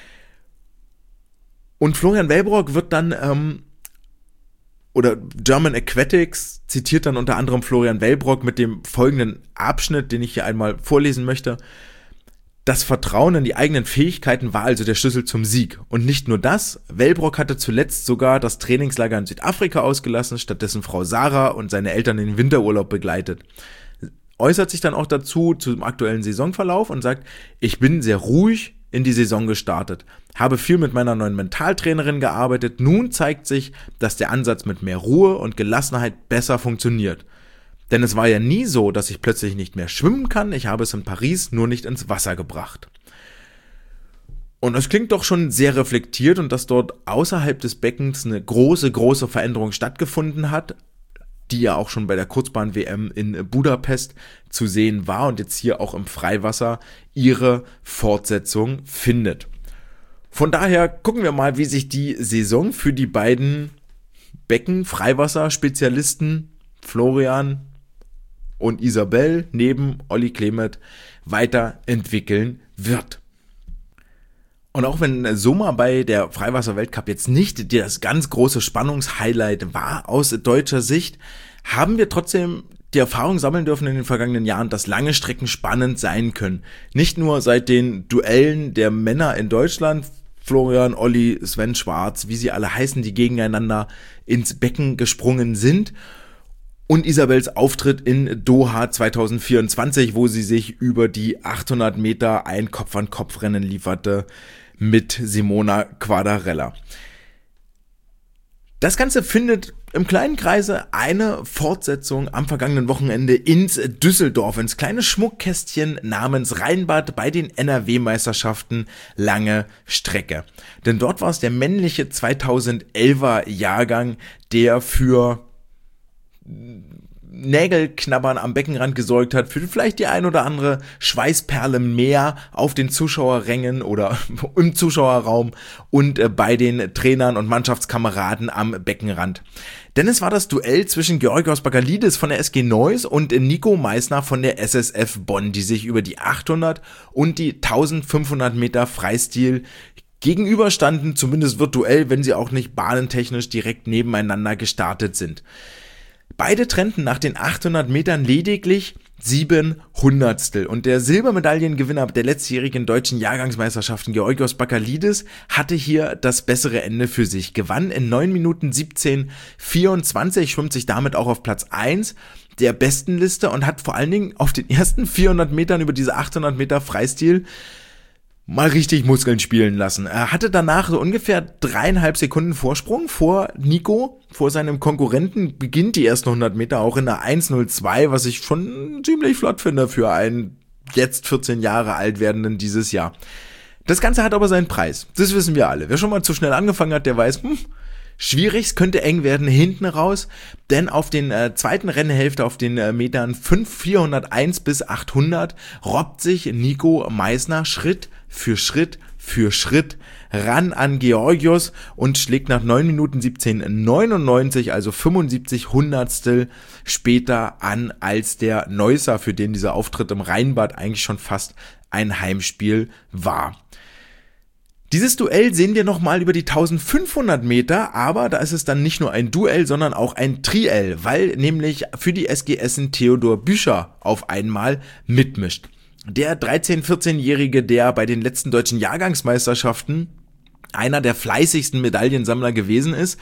Und Florian Wellbrock wird dann, ähm, oder German Aquatics zitiert dann unter anderem Florian Wellbrock mit dem folgenden Abschnitt, den ich hier einmal vorlesen möchte. Das Vertrauen in die eigenen Fähigkeiten war also der Schlüssel zum Sieg. Und nicht nur das, Wellbrock hatte zuletzt sogar das Trainingslager in Südafrika ausgelassen, stattdessen Frau Sarah und seine Eltern in den Winterurlaub begleitet. Äußert sich dann auch dazu zum aktuellen Saisonverlauf und sagt, ich bin sehr ruhig in die Saison gestartet, habe viel mit meiner neuen Mentaltrainerin gearbeitet, nun zeigt sich, dass der Ansatz mit mehr Ruhe und Gelassenheit besser funktioniert. Denn es war ja nie so, dass ich plötzlich nicht mehr schwimmen kann, ich habe es in Paris nur nicht ins Wasser gebracht. Und es klingt doch schon sehr reflektiert und dass dort außerhalb des Beckens eine große, große Veränderung stattgefunden hat, die ja auch schon bei der Kurzbahn-W M in Budapest zu sehen war und jetzt hier auch im Freiwasser ihre Fortsetzung findet. Von daher gucken wir mal, wie sich die Saison für die beiden Becken-Freiwasser-Spezialisten Florian und Isabel neben Olli Klemet weiterentwickeln wird. Und auch wenn Sommer bei der Freiwasser-Weltcup jetzt nicht das ganz große Spannungshighlight war aus deutscher Sicht, haben wir trotzdem die Erfahrung sammeln dürfen in den vergangenen Jahren, dass lange Strecken spannend sein können. Nicht nur seit den Duellen der Männer in Deutschland, Florian, Olli, Sven Schwarz, wie sie alle heißen, die gegeneinander ins Becken gesprungen sind, und Isabels Auftritt in Doha zwanzig vierundzwanzig, wo sie sich über die achthundert Meter ein Kopf-an-Kopf-Rennen lieferte mit Simona Quadarella. Das Ganze findet im kleinen Kreise eine Fortsetzung am vergangenen Wochenende ins Düsseldorf, ins kleine Schmuckkästchen namens Rheinbad bei den N R W-Meisterschaften Lange Strecke. Denn dort war es der männliche zweitausendelfer Jahrgang, der für Nägelknabbern am Beckenrand gesorgt hat, für vielleicht die ein oder andere Schweißperle mehr auf den Zuschauerrängen oder im Zuschauerraum und bei den Trainern und Mannschaftskameraden am Beckenrand. Denn es war das Duell zwischen Georgios Bakalidis von der S G Neuss und Nico Meissner von der S S F Bonn, die sich über die achthundert und die eintausendfünfhundert Meter Freistil gegenüberstanden, zumindest virtuell, wenn sie auch nicht bahnentechnisch direkt nebeneinander gestartet sind. Beide trennten nach den achthundert Metern lediglich sieben Hundertstel und der Silbermedaillengewinner der letztjährigen deutschen Jahrgangsmeisterschaften Georgios Bakalidis hatte hier das bessere Ende für sich, gewann in neun Minuten siebzehn vierundzwanzig, schwimmt sich damit auch auf Platz eins der besten Liste und hat vor allen Dingen auf den ersten vierhundert Metern über diese achthundert Meter Freistil mal richtig Muskeln spielen lassen. Er hatte danach so ungefähr dreieinhalb Sekunden Vorsprung vor Nico, vor seinem Konkurrenten, beginnt die ersten hundert Meter auch in der eins null zwei, was ich schon ziemlich flott finde für einen jetzt vierzehn Jahre alt werdenden dieses Jahr. Das Ganze hat aber seinen Preis, das wissen wir alle. Wer schon mal zu schnell angefangen hat, der weiß, hm, schwierig, es könnte eng werden hinten raus, denn auf den äh, zweiten Rennhälfte, auf den äh, Metern fünf vierhunderteins bis achthundert, robbt sich Nico Meissner Schritt für Schritt für Schritt ran an Georgios und schlägt nach neun Minuten siebzehn neunundneunzig, also fünfundsiebzig Hundertstel später an als der Neusser, für den dieser Auftritt im Rheinbad eigentlich schon fast ein Heimspiel war. Dieses Duell sehen wir nochmal über die eintausendfünfhundert Meter, aber da ist es dann nicht nur ein Duell, sondern auch ein Triell, weil nämlich für die S G Essen Theodor Büscher auf einmal mitmischt. Der dreizehn-, vierzehnjährige, der bei den letzten deutschen Jahrgangsmeisterschaften einer der fleißigsten Medaillensammler gewesen ist,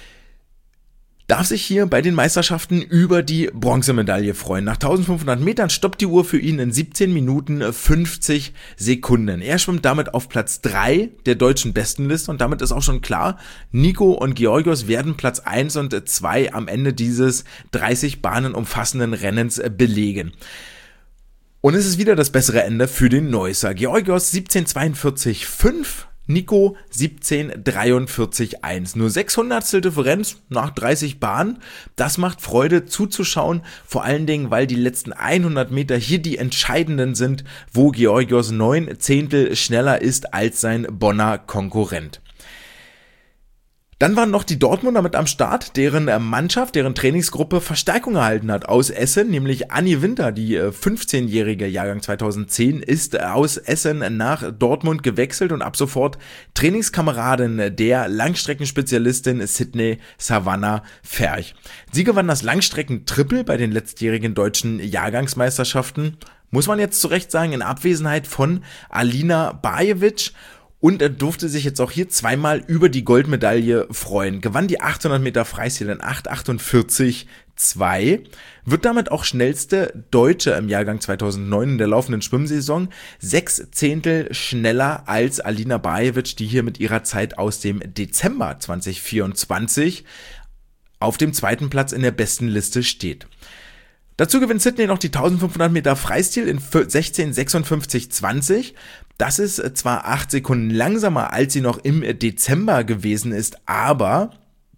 darf sich hier bei den Meisterschaften über die Bronzemedaille freuen. Nach eintausendfünfhundert Metern stoppt die Uhr für ihn in siebzehn Minuten fünfzig Sekunden. Er schwimmt damit auf Platz drei der deutschen Bestenliste und damit ist auch schon klar, Nico und Georgios werden Platz eins und zwei am Ende dieses dreißig Bahnen umfassenden Rennens belegen. Und es ist wieder das bessere Ende für den Neusser. Georgios siebzehn zweiundvierzig fünf, Nico siebzehn dreiundvierzig eins. Nur sechs Hundertstel Differenz nach dreißig Bahnen. Das macht Freude zuzuschauen, vor allen Dingen, weil die letzten hundert Meter hier die entscheidenden sind, wo Georgios neun Zehntel schneller ist als sein Bonner Konkurrent. Dann waren noch die Dortmunder mit am Start, deren Mannschaft, deren Trainingsgruppe Verstärkung erhalten hat aus Essen, nämlich Anni Winter, die fünfzehnjährige Jahrgang zweitausendzehn, ist aus Essen nach Dortmund gewechselt und ab sofort Trainingskameradin der Langstreckenspezialistin Sydney Savannah Ferch. Sie gewann das Langstrecken-Triple bei den letztjährigen deutschen Jahrgangsmeisterschaften, muss man jetzt zu Recht sagen, in Abwesenheit von Alina Bajevic. Und er durfte sich jetzt auch hier zweimal über die Goldmedaille freuen. Gewann die achthundert Meter Freistil in acht achtundvierzig zwei, wird damit auch schnellste Deutsche im Jahrgang zweitausendneun in der laufenden Schwimmsaison. Sechs Zehntel schneller als Alina Bajevic, die hier mit ihrer Zeit aus dem Dezember zweitausendvierundzwanzig auf dem zweiten Platz in der besten Liste steht. Dazu gewinnt Sydney noch die eintausendfünfhundert Meter Freistil in sechzehn sechsundfünfzig zwanzig. Das ist zwar acht Sekunden langsamer, als sie noch im Dezember gewesen ist, aber,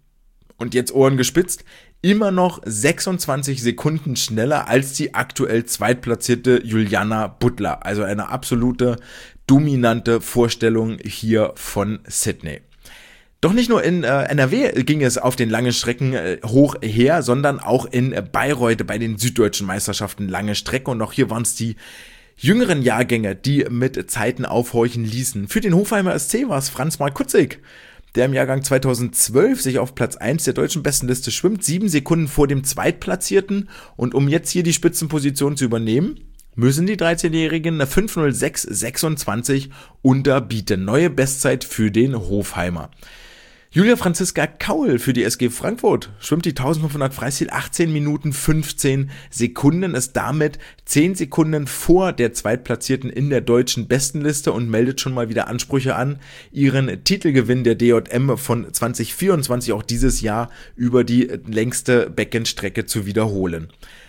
und jetzt Ohren gespitzt, immer noch sechsundzwanzig Sekunden schneller als die aktuell zweitplatzierte Juliana Butler. Also eine absolute dominante Vorstellung hier von Sydney. Doch nicht nur in äh, N R W ging es auf den langen Strecken äh, hoch her, sondern auch in äh, Bayreuth bei den süddeutschen Meisterschaften lange Strecke. Und auch hier waren es die jüngeren Jahrgänge, die mit Zeiten aufhorchen ließen. Für den Hofheimer S C war es Franz Markutzig, der im Jahrgang zweitausendzwölf sich auf Platz eins der deutschen Bestenliste schwimmt, sieben Sekunden vor dem Zweitplatzierten. Und um jetzt hier die Spitzenposition zu übernehmen, müssen die dreizehnjährigen eine fünf null sechs sechsundzwanzig unterbieten. Neue Bestzeit für den Hofheimer. Julia Franziska Kaul für die S G Frankfurt schwimmt die eintausendfünfhundert Freistil achtzehn Minuten fünfzehn Sekunden, ist damit zehn Sekunden vor der Zweitplatzierten in der deutschen Bestenliste und meldet schon mal wieder Ansprüche an, ihren Titelgewinn der D J M von zweitausendvierundzwanzig auch dieses Jahr über die längste Beckenstrecke zu wiederholen.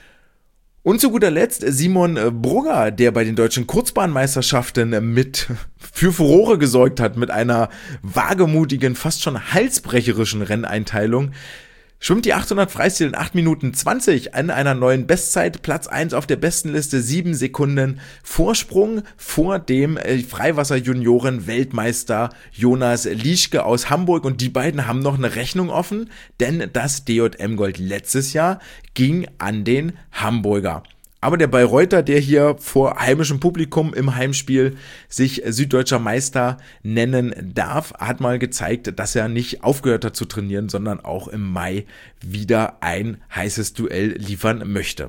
Und zu guter Letzt Simon Brugger, der bei den deutschen Kurzbahnmeisterschaften mit für Furore gesorgt hat mit einer wagemutigen, fast schon halsbrecherischen Renneinteilung, schwimmt die achthundert Freistil in acht Minuten zwanzig an einer neuen Bestzeit, Platz eins auf der Bestenliste, sieben Sekunden Vorsprung vor dem Freiwasser-Junioren-Weltmeister Jonas Lieschke aus Hamburg, und die beiden haben noch eine Rechnung offen, denn das D J M-Gold letztes Jahr ging an den Hamburger. Aber der Bayreuther, der hier vor heimischem Publikum im Heimspiel sich süddeutscher Meister nennen darf, hat mal gezeigt, dass er nicht aufgehört hat zu trainieren, sondern auch im Mai wieder ein heißes Duell liefern möchte.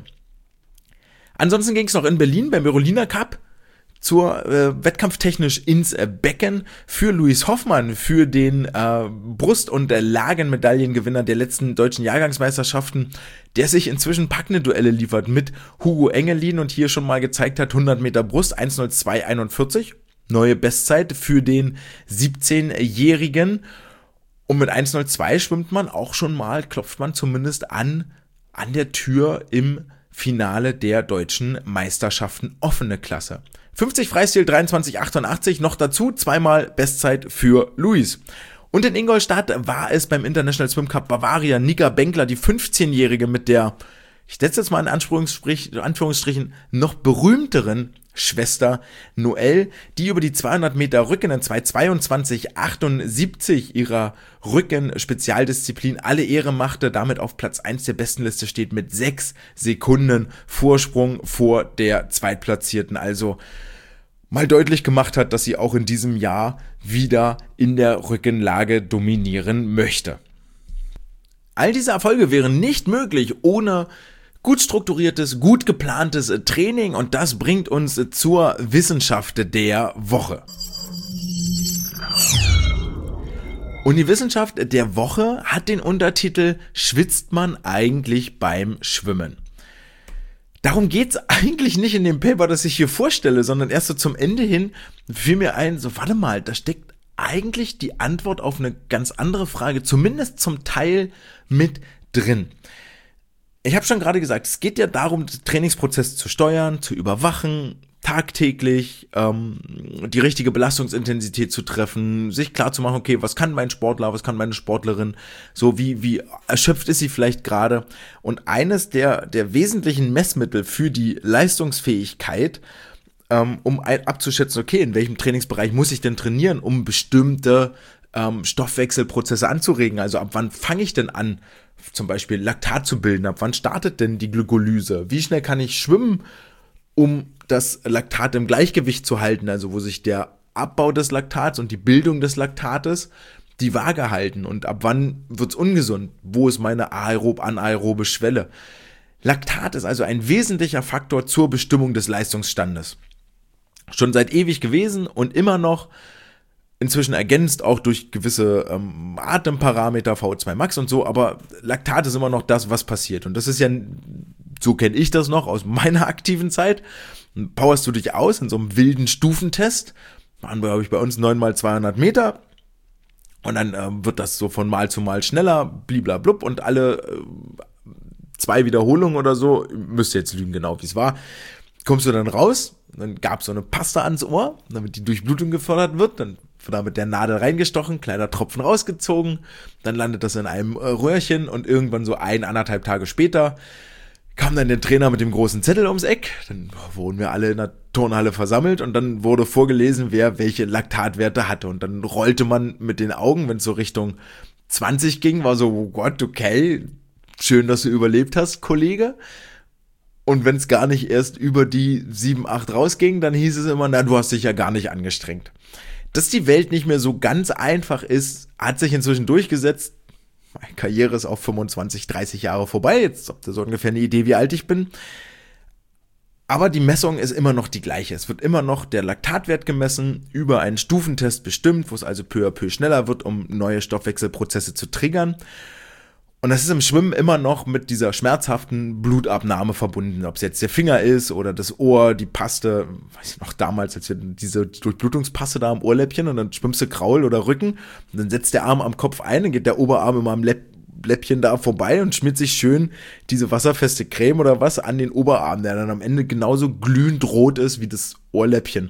Ansonsten ging es noch in Berlin beim Berolina Cup zur äh, wettkampftechnisch ins äh, Becken für Luis Hoffmann, für den äh, Brust- und äh, Lagenmedaillengewinner der letzten deutschen Jahrgangsmeisterschaften, der sich inzwischen packende Duelle liefert mit Hugo Engelin und hier schon mal gezeigt hat, hundert Meter Brust, eins null zwei einundvierzig, neue Bestzeit für den siebzehnjährigen, und mit eins null zwei schwimmt man auch schon mal, klopft man zumindest an, an der Tür im Finale der deutschen Meisterschaften offene Klasse. fünfzig Freistil dreiundzwanzig achtundachtzig, noch dazu zweimal Bestzeit für Luis. Und in Ingolstadt war es beim International Swim Cup Bavaria Nika Benkler, die fünfzehnjährige mit der, ich setze jetzt mal in Anführungsstrichen, noch berühmteren Schwester Noelle, die über die zweihundert Meter Rücken in zwei zweiundzwanzig achtundsiebzig ihrer Rücken-Spezialdisziplin alle Ehre machte, damit auf Platz eins der Bestenliste steht mit sechs Sekunden Vorsprung vor der Zweitplatzierten. Also mal deutlich gemacht hat, dass sie auch in diesem Jahr wieder in der Rückenlage dominieren möchte. All diese Erfolge wären nicht möglich ohne gut strukturiertes, gut geplantes Training, und das bringt uns zur Wissenschaft der Woche. Und die Wissenschaft der Woche hat den Untertitel „Schwitzt man eigentlich beim Schwimmen?" Darum geht's eigentlich nicht in dem Paper, das ich hier vorstelle, sondern erst so zum Ende hin fiel mir ein, so warte mal, da steckt eigentlich die Antwort auf eine ganz andere Frage, zumindest zum Teil mit drin. Ich habe schon gerade gesagt, es geht ja darum, den Trainingsprozess zu steuern, zu überwachen, tagtäglich ähm, die richtige Belastungsintensität zu treffen, sich klar zu machen, okay, was kann mein Sportler, was kann meine Sportlerin, so wie wie erschöpft ist sie vielleicht gerade. Und eines der der wesentlichen Messmittel für die Leistungsfähigkeit, ähm, um ein, abzuschätzen, okay, in welchem Trainingsbereich muss ich denn trainieren, um bestimmte ähm, Stoffwechselprozesse anzuregen. Also ab wann fange ich denn an, zum Beispiel Laktat zu bilden? Ab wann startet denn die Glykolyse? Wie schnell kann ich schwimmen, um das Laktat im Gleichgewicht zu halten? Also wo sich der Abbau des Laktats und die Bildung des Laktates die Waage halten. Und ab wann wird es ungesund? Wo ist meine aerob-anaerobe Schwelle? Laktat ist also ein wesentlicher Faktor zur Bestimmung des Leistungsstandes. Schon seit ewig gewesen und immer noch, inzwischen ergänzt auch durch gewisse ähm, Atemparameter, V O zwei Max und so, aber Laktat ist immer noch das, was passiert. Und das ist ja, so kenne ich das noch aus meiner aktiven Zeit. Dann powerst du dich aus in so einem wilden Stufentest. Waren wir, glaube ich, bei uns neun mal zweihundert Meter. Und dann ähm, wird das so von Mal zu Mal schneller, bliblablub, und alle äh, zwei Wiederholungen oder so, müsst ihr jetzt lügen genau, wie es war, kommst du dann raus, dann gab es so eine Pasta ans Ohr, damit die Durchblutung gefördert wird, dann wird da mit der Nadel reingestochen, kleiner Tropfen rausgezogen, dann landet das in einem äh, Röhrchen und irgendwann so ein, anderthalb Tage später kam dann der Trainer mit dem großen Zettel ums Eck, dann wurden wir alle in der Turnhalle versammelt und dann wurde vorgelesen, wer welche Laktatwerte hatte, und dann rollte man mit den Augen, wenn es so Richtung zwanzig ging, war so, oh Gott, okay, schön, dass du überlebt hast, Kollege. Und wenn es gar nicht erst über die sieben, acht rausging, dann hieß es immer, na, du hast dich ja gar nicht angestrengt. Dass die Welt nicht mehr so ganz einfach ist, hat sich inzwischen durchgesetzt. Meine Karriere ist auf fünfundzwanzig, dreißig Jahre vorbei. Jetzt habt ihr so ungefähr eine Idee, wie alt ich bin. Aber die Messung ist immer noch die gleiche. Es wird immer noch der Laktatwert gemessen, über einen Stufentest bestimmt, wo es also peu à peu schneller wird, um neue Stoffwechselprozesse zu triggern. Und das ist im Schwimmen immer noch mit dieser schmerzhaften Blutabnahme verbunden. Ob es jetzt der Finger ist oder das Ohr, die Paste, weiß ich noch damals, als wir diese Durchblutungspaste da am Ohrläppchen, und dann schwimmst du Kraul oder Rücken und dann setzt der Arm am Kopf ein, dann geht der Oberarm immer am Läpp, Läppchen da vorbei und schmiert sich schön diese wasserfeste Creme oder was an den Oberarm, der dann am Ende genauso glühend rot ist wie das Ohrläppchen.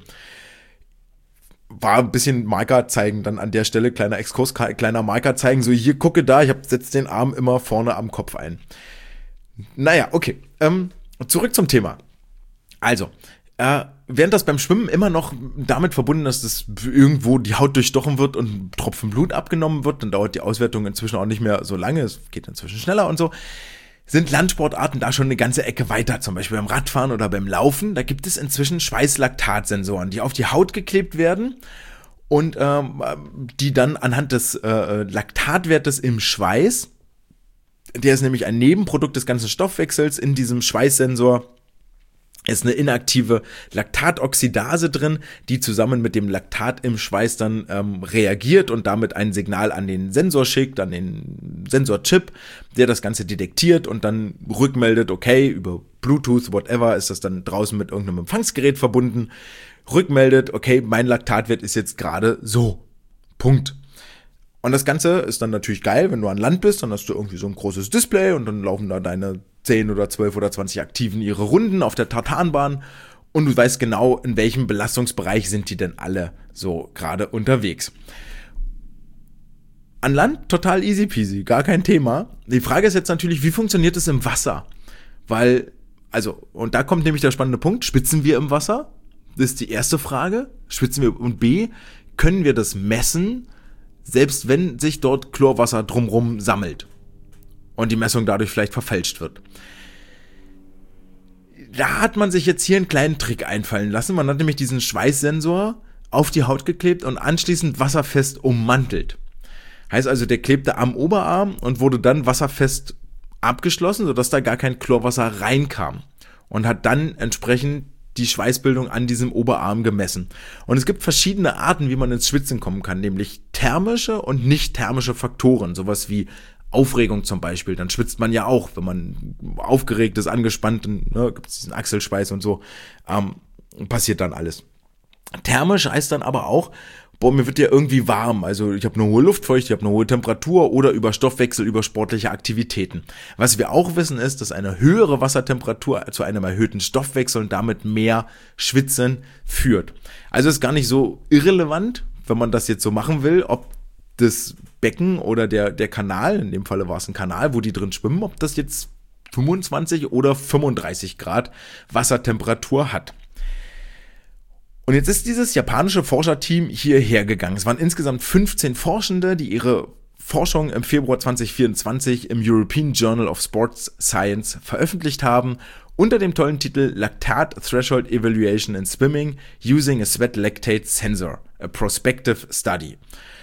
War ein bisschen Marker zeigen dann an der Stelle, kleiner Exkurs, kleiner Marker zeigen, so hier, gucke da, ich hab, setz den Arm immer vorne am Kopf ein. Naja, okay, ähm, zurück zum Thema. Also, äh, während das beim Schwimmen immer noch damit verbunden ist, dass irgendwo die Haut durchstochen wird und ein Tropfen Blut abgenommen wird, dann dauert die Auswertung inzwischen auch nicht mehr so lange, es geht inzwischen schneller und so, sind Landsportarten da schon eine ganze Ecke weiter, zum Beispiel beim Radfahren oder beim Laufen. Da gibt es inzwischen Schweißlaktatsensoren, die auf die Haut geklebt werden und ähm, die dann anhand des äh, Laktatwertes im Schweiß, der ist nämlich ein Nebenprodukt des ganzen Stoffwechsels, in diesem Schweißsensor ist eine inaktive Laktatoxidase drin, die zusammen mit dem Laktat im Schweiß dann ähm, reagiert und damit ein Signal an den Sensor schickt, an den Sensorchip, der das Ganze detektiert und dann rückmeldet, okay, über Bluetooth, whatever, ist das dann draußen mit irgendeinem Empfangsgerät verbunden, rückmeldet, okay, mein Laktatwert ist jetzt gerade so. Punkt. Und das Ganze ist dann natürlich geil, wenn du an Land bist, dann hast du irgendwie so ein großes Display und dann laufen da deine zehn oder zwölf oder zwanzig Aktiven ihre Runden auf der Tartanbahn und du weißt genau, in welchem Belastungsbereich sind die denn alle so gerade unterwegs. An Land total easy peasy, gar kein Thema. Die Frage ist jetzt natürlich, wie funktioniert es im Wasser? Weil, also, und da kommt nämlich der spannende Punkt, schwitzen wir im Wasser? Das ist die erste Frage. Schwitzen wir? Und B, können wir das messen, selbst wenn sich dort Chlorwasser drumrum sammelt und die Messung dadurch vielleicht verfälscht wird? Da hat man sich jetzt hier einen kleinen Trick einfallen lassen. Man hat nämlich diesen Schweißsensor auf die Haut geklebt und anschließend wasserfest ummantelt. Heißt also, der klebte am Oberarm und wurde dann wasserfest abgeschlossen, sodass da gar kein Chlorwasser reinkam, und hat dann entsprechend die Schweißbildung an diesem Oberarm gemessen. Und es gibt verschiedene Arten, wie man ins Schwitzen kommen kann, nämlich thermische und nicht thermische Faktoren, sowas wie Aufregung zum Beispiel. Dann schwitzt man ja auch, wenn man aufgeregt ist, angespannt, ne, gibt es diesen Achselschweiß und so, ähm, passiert dann alles. Thermisch heißt dann aber auch, boah, mir wird ja irgendwie warm, also ich habe eine hohe Luftfeuchte, ich habe eine hohe Temperatur oder über Stoffwechsel, über sportliche Aktivitäten. Was wir auch wissen ist, dass eine höhere Wassertemperatur zu einem erhöhten Stoffwechsel und damit mehr Schwitzen führt. Also ist gar nicht so irrelevant, wenn man das jetzt so machen will, ob das Becken oder der, der Kanal, in dem Falle war es ein Kanal, wo die drin schwimmen, ob das jetzt fünfundzwanzig oder fünfunddreißig Grad Wassertemperatur hat. Und jetzt ist dieses japanische Forscherteam hierher gegangen. Es waren insgesamt fünfzehn Forschende, die ihre Forschung im Februar zwanzig vierundzwanzig im European Journal of Sports Science veröffentlicht haben, unter dem tollen Titel Lactate Threshold Evaluation in Swimming Using a Sweat Lactate Sensor, a Prospective Study.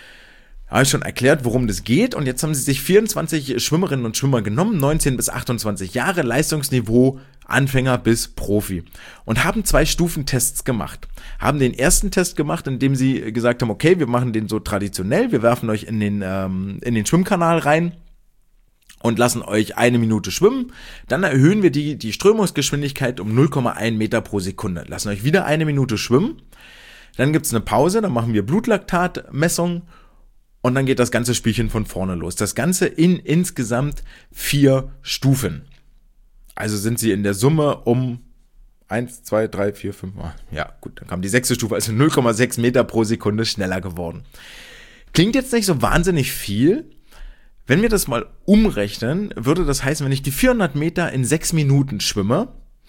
Da habe ich schon erklärt, worum das geht, und jetzt haben sie sich vierundzwanzig Schwimmerinnen und Schwimmer genommen, neunzehn bis achtundzwanzig Jahre, Leistungsniveau Anfänger bis Profi, und haben zwei Stufentests gemacht. Haben den ersten Test gemacht, indem sie gesagt haben, okay, wir machen den so traditionell, wir werfen euch in den, ähm, in den Schwimmkanal rein und lassen euch eine Minute schwimmen, dann erhöhen wir die, die Strömungsgeschwindigkeit um null Komma eins Meter pro Sekunde, lassen euch wieder eine Minute schwimmen, dann gibt's eine Pause, dann machen wir Blutlaktatmessung und dann geht das ganze Spielchen von vorne los. Das Ganze in insgesamt vier Stufen. Also sind sie in der Summe um eins, zwei, drei, vier, fünf, ja gut, dann kam die sechste Stufe, also null Komma sechs Meter pro Sekunde schneller geworden. Klingt jetzt nicht so wahnsinnig viel. Wenn wir das mal umrechnen, würde das heißen, wenn ich die vierhundert Meter in sechs Minuten schwimme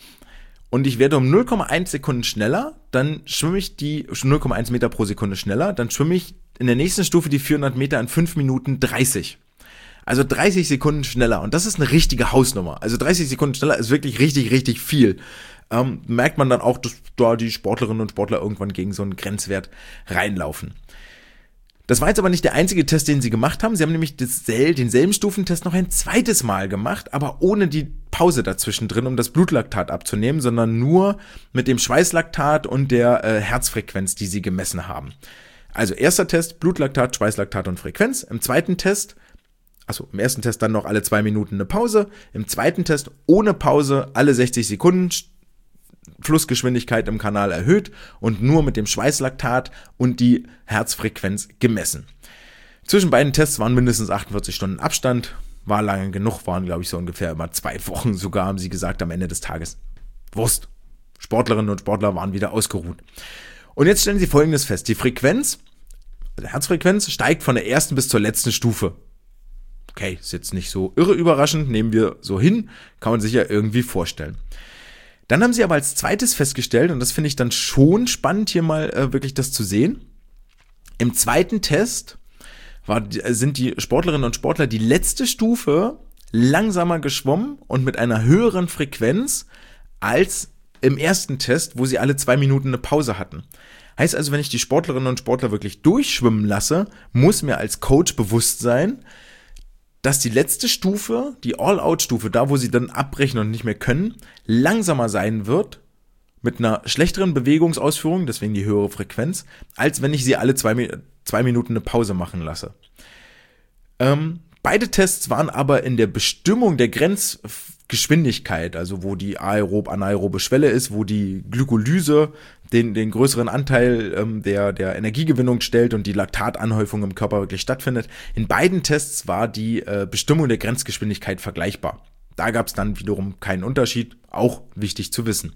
und ich werde um null Komma eins Sekunden schneller, dann schwimme ich die null Komma eins Meter pro Sekunde schneller, dann schwimme ich in der nächsten Stufe die vierhundert Meter in fünf Minuten dreißig. Also dreißig Sekunden schneller, und das ist eine richtige Hausnummer. Also dreißig Sekunden schneller ist wirklich richtig, richtig viel. Ähm, merkt man dann auch, dass da die Sportlerinnen und Sportler irgendwann gegen so einen Grenzwert reinlaufen. Das war jetzt aber nicht der einzige Test, den sie gemacht haben. Sie haben nämlich dasselbe, denselben Stufentest noch ein zweites Mal gemacht, aber ohne die Pause dazwischen drin, um das Blutlaktat abzunehmen, sondern nur mit dem Schweißlaktat und der äh, Herzfrequenz, die sie gemessen haben. Also erster Test, Blutlaktat, Schweißlaktat und Frequenz. Im zweiten Test, also im ersten Test dann noch alle zwei Minuten eine Pause. Im zweiten Test ohne Pause alle sechzig Sekunden, Flussgeschwindigkeit im Kanal erhöht und nur mit dem Schweißlaktat und die Herzfrequenz gemessen. Zwischen beiden Tests waren mindestens achtundvierzig Stunden Abstand, war lange genug, waren glaube ich so ungefähr immer zwei Wochen, sogar haben sie gesagt am Ende des Tages. Wurst. Sportlerinnen und Sportler waren wieder ausgeruht. Und jetzt stellen sie Folgendes fest: Die Frequenz, also Herzfrequenz, steigt von der ersten bis zur letzten Stufe. Okay, ist jetzt nicht so irre überraschend, nehmen wir so hin, kann man sich ja irgendwie vorstellen. Dann haben sie aber als zweites festgestellt, und das finde ich dann schon spannend, hier mal äh, wirklich das zu sehen. Im zweiten Test war, sind die Sportlerinnen und Sportler die letzte Stufe langsamer geschwommen und mit einer höheren Frequenz als im ersten Test, wo sie alle zwei Minuten eine Pause hatten. Heißt also, wenn ich die Sportlerinnen und Sportler wirklich durchschwimmen lasse, muss mir als Coach bewusst sein, dass die letzte Stufe, die All-Out-Stufe, da wo sie dann abbrechen und nicht mehr können, langsamer sein wird, mit einer schlechteren Bewegungsausführung, deswegen die höhere Frequenz, als wenn ich sie alle zwei, zwei Minuten eine Pause machen lasse. Ähm, beide Tests waren aber in der Bestimmung der Grenzgeschwindigkeit, also wo die aerob-anaerobe Schwelle ist, wo die Glykolyse den, den größeren Anteil ähm, der, der Energiegewinnung stellt und die Laktatanhäufung im Körper wirklich stattfindet. In beiden Tests war die äh, Bestimmung der Grenzgeschwindigkeit vergleichbar. Da gab es dann wiederum keinen Unterschied, auch wichtig zu wissen.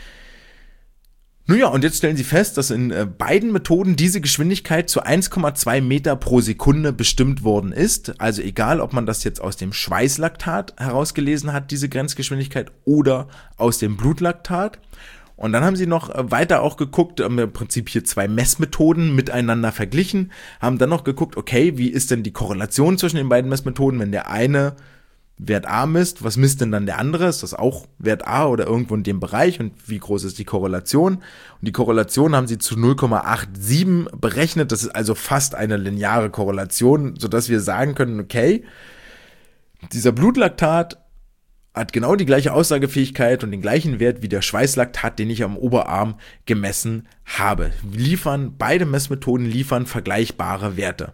Nun ja, und jetzt stellen sie fest, dass in äh, beiden Methoden diese Geschwindigkeit zu eins Komma zwei Meter pro Sekunde bestimmt worden ist. Also egal, ob man das jetzt aus dem Schweißlaktat herausgelesen hat, diese Grenzgeschwindigkeit, oder aus dem Blutlaktat. Und dann haben sie noch weiter auch geguckt, im Prinzip hier zwei Messmethoden miteinander verglichen, haben dann noch geguckt, okay, wie ist denn die Korrelation zwischen den beiden Messmethoden, wenn der eine Wert A misst, was misst denn dann der andere? Ist das auch Wert A oder irgendwo in dem Bereich, und wie groß ist die Korrelation? Und die Korrelation haben sie zu null Komma siebenundachtzig berechnet, das ist also fast eine lineare Korrelation, sodass wir sagen können, okay, dieser Blutlaktat hat genau die gleiche Aussagefähigkeit und den gleichen Wert wie der Schweißlaktat, den ich am Oberarm gemessen habe. Liefern, beide Messmethoden liefern vergleichbare Werte.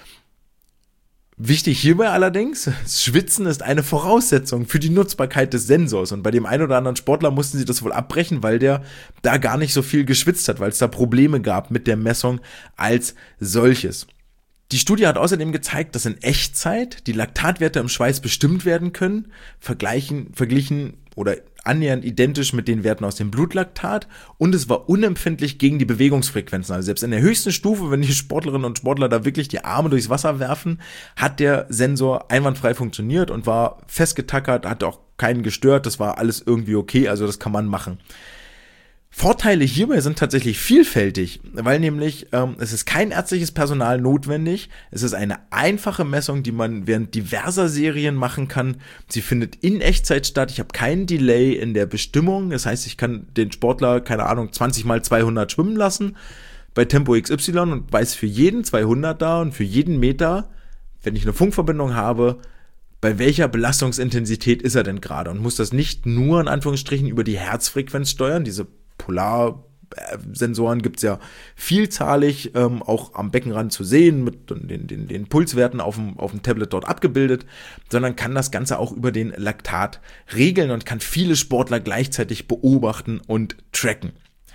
Wichtig hierbei allerdings, Schwitzen ist eine Voraussetzung für die Nutzbarkeit des Sensors, und bei dem einen oder anderen Sportler mussten sie das wohl abbrechen, weil der da gar nicht so viel geschwitzt hat, weil es da Probleme gab mit der Messung als solches. Die Studie hat außerdem gezeigt, dass in Echtzeit die Laktatwerte im Schweiß bestimmt werden können, vergleichen, verglichen oder annähernd identisch mit den Werten aus dem Blutlaktat, und es war unempfindlich gegen die Bewegungsfrequenzen. Also selbst in der höchsten Stufe, wenn die Sportlerinnen und Sportler da wirklich die Arme durchs Wasser werfen, hat der Sensor einwandfrei funktioniert und war festgetackert, hat auch keinen gestört, das war alles irgendwie okay, also das kann man machen. Vorteile hierbei sind tatsächlich vielfältig, weil nämlich ähm, es ist kein ärztliches Personal notwendig, es ist eine einfache Messung, die man während diverser Serien machen kann. Sie findet in Echtzeit statt, ich habe keinen Delay in der Bestimmung, das heißt, ich kann den Sportler, keine Ahnung, zwanzig mal zweihundert schwimmen lassen bei Tempo X Y und weiß für jeden zweihunderter und für jeden Meter, wenn ich eine Funkverbindung habe, bei welcher Belastungsintensität ist er denn gerade und muss das nicht nur in Anführungsstrichen über die Herzfrequenz steuern, diese Polarsensoren gibt es ja vielzahlig, ähm, auch am Beckenrand zu sehen, mit den, den, den Pulswerten auf dem, auf dem Tablet dort abgebildet, sondern kann das Ganze auch über den Laktat regeln und kann viele Sportler gleichzeitig beobachten und tracken.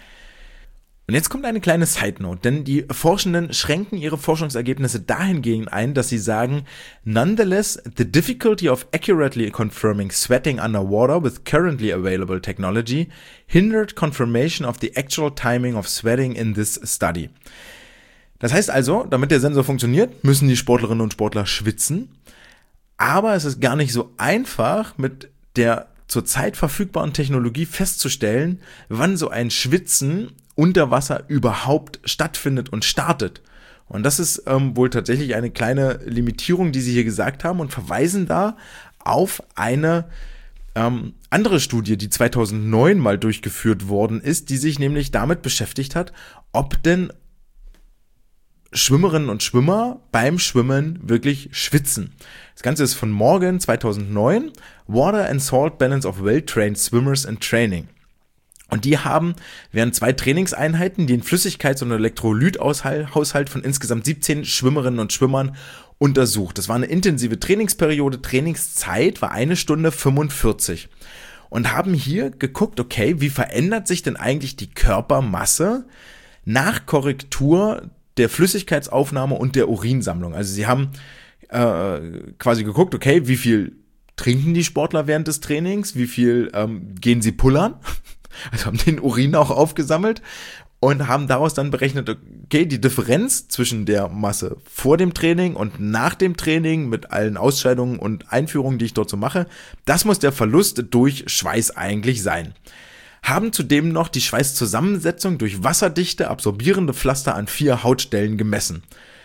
Und jetzt kommt eine kleine Side-Note, denn die Forschenden schränken ihre Forschungsergebnisse dahingehend ein, dass sie sagen, nonetheless, the difficulty of accurately confirming sweating underwater with currently available technology hindered confirmation of the actual timing of sweating in this study. Das heißt also, damit der Sensor funktioniert, müssen die Sportlerinnen und Sportler schwitzen, aber es ist gar nicht so einfach, mit der zurzeit verfügbaren Technologie festzustellen, wann so ein Schwitzen unter Wasser überhaupt stattfindet und startet. Und das ist ähm, wohl tatsächlich eine kleine Limitierung, die sie hier gesagt haben und verweisen da auf eine ähm, andere Studie, die zweitausendneun mal durchgeführt worden ist, die sich nämlich damit beschäftigt hat, ob denn Schwimmerinnen und Schwimmer beim Schwimmen wirklich schwitzen. Das Ganze ist von Morgan zweitausendneun, Water and Salt Balance of Well-Trained Swimmers in Training. Und die haben während zwei Trainingseinheiten den Flüssigkeits- und Elektrolythaushalt von insgesamt siebzehn Schwimmerinnen und Schwimmern untersucht. Das war eine intensive Trainingsperiode, Trainingszeit war eine Stunde fünfundvierzig. Und haben hier geguckt, okay, wie verändert sich denn eigentlich die Körpermasse nach Korrektur der Flüssigkeitsaufnahme und der Urinsammlung. Also sie haben äh, quasi geguckt, okay, wie viel trinken die Sportler während des Trainings, wie viel ähm, gehen sie pullern, also haben den Urin auch aufgesammelt und haben daraus dann berechnet, okay, die Differenz zwischen der Masse vor dem Training und nach dem Training mit allen Ausscheidungen und Einführungen, die ich dort so mache, das muss der Verlust durch Schweiß eigentlich sein. Haben zudem noch die Schweißzusammensetzung durch wasserdichte, absorbierende Pflaster an vier Hautstellen gemessen.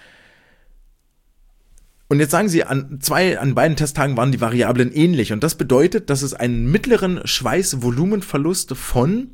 Und jetzt sagen sie, an zwei, an beiden Testtagen waren die Variablen ähnlich. Und das bedeutet, dass es einen mittleren Schweißvolumenverlust von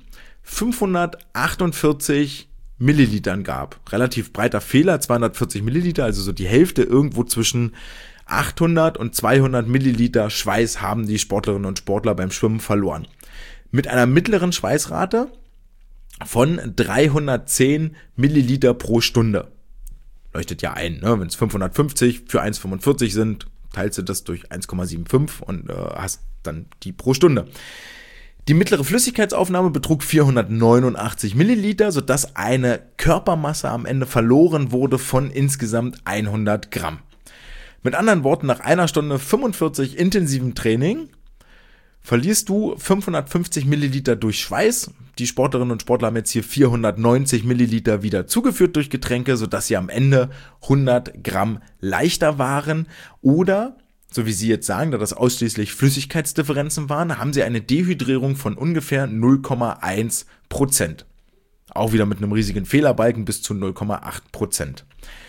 fünfhundertachtundvierzig Millilitern gab. Relativ breiter Fehler, zweihundertvierzig Milliliter, also so die Hälfte, irgendwo zwischen achthundert und zweihundert Milliliter Schweiß haben die Sportlerinnen und Sportler beim Schwimmen verloren. Mit einer mittleren Schweißrate von dreihundertzehn Milliliter pro Stunde. Leuchtet ja ein, ne? Wenn es fünfhundertfünfzig für eins Komma fünfundvierzig sind, teilst du das durch eins Komma fünfundsiebzig und äh, hast dann die pro Stunde. Die mittlere Flüssigkeitsaufnahme betrug vierhundertneunundachtzig Milliliter, sodass eine Körpermasse am Ende verloren wurde von insgesamt hundert Gramm. Mit anderen Worten, nach einer Stunde fünfundvierzig intensivem Training verlierst du fünfhundertfünfzig Milliliter durch Schweiß. Die Sportlerinnen und Sportler haben jetzt hier vierhundertneunzig Milliliter wieder zugeführt durch Getränke, sodass sie am Ende hundert Gramm leichter waren. Oder, so wie sie jetzt sagen, da das ausschließlich Flüssigkeitsdifferenzen waren, haben sie eine Dehydrierung von ungefähr null Komma eins Prozent. Auch wieder mit einem riesigen Fehlerbalken bis zu null Komma acht Prozent.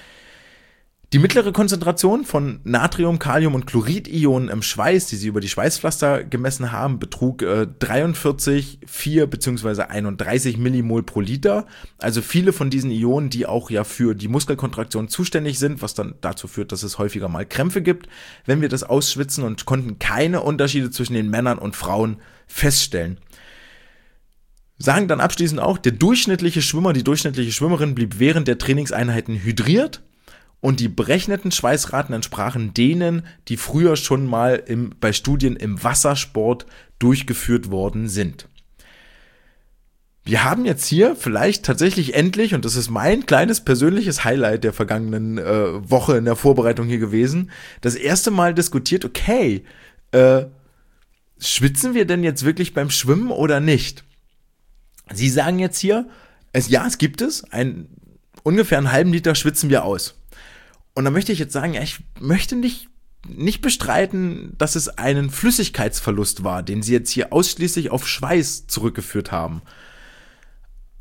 Die mittlere Konzentration von Natrium, Kalium und Chlorid-Ionen im Schweiß, die sie über die Schweißpflaster gemessen haben, betrug äh, dreiundvierzig, vier bzw. einunddreißig Millimol pro Liter. Also viele von diesen Ionen, die auch ja für die Muskelkontraktion zuständig sind, was dann dazu führt, dass es häufiger mal Krämpfe gibt, wenn wir das ausschwitzen, und konnten keine Unterschiede zwischen den Männern und Frauen feststellen. Sagen dann abschließend auch, der durchschnittliche Schwimmer, die durchschnittliche Schwimmerin blieb während der Trainingseinheiten hydriert. Und die berechneten Schweißraten entsprachen denen, die früher schon mal im, bei Studien im Wassersport durchgeführt worden sind. Wir haben jetzt hier vielleicht tatsächlich endlich, und das ist mein kleines persönliches Highlight der vergangenen äh, Woche in der Vorbereitung hier gewesen, das erste Mal diskutiert, okay, äh, schwitzen wir denn jetzt wirklich beim Schwimmen oder nicht? Sie sagen jetzt hier, es, ja, es gibt es, ein, ungefähr einen halben Liter schwitzen wir aus. Und da möchte ich jetzt sagen, ja, ich möchte nicht, nicht bestreiten, dass es einen Flüssigkeitsverlust war, den sie jetzt hier ausschließlich auf Schweiß zurückgeführt haben.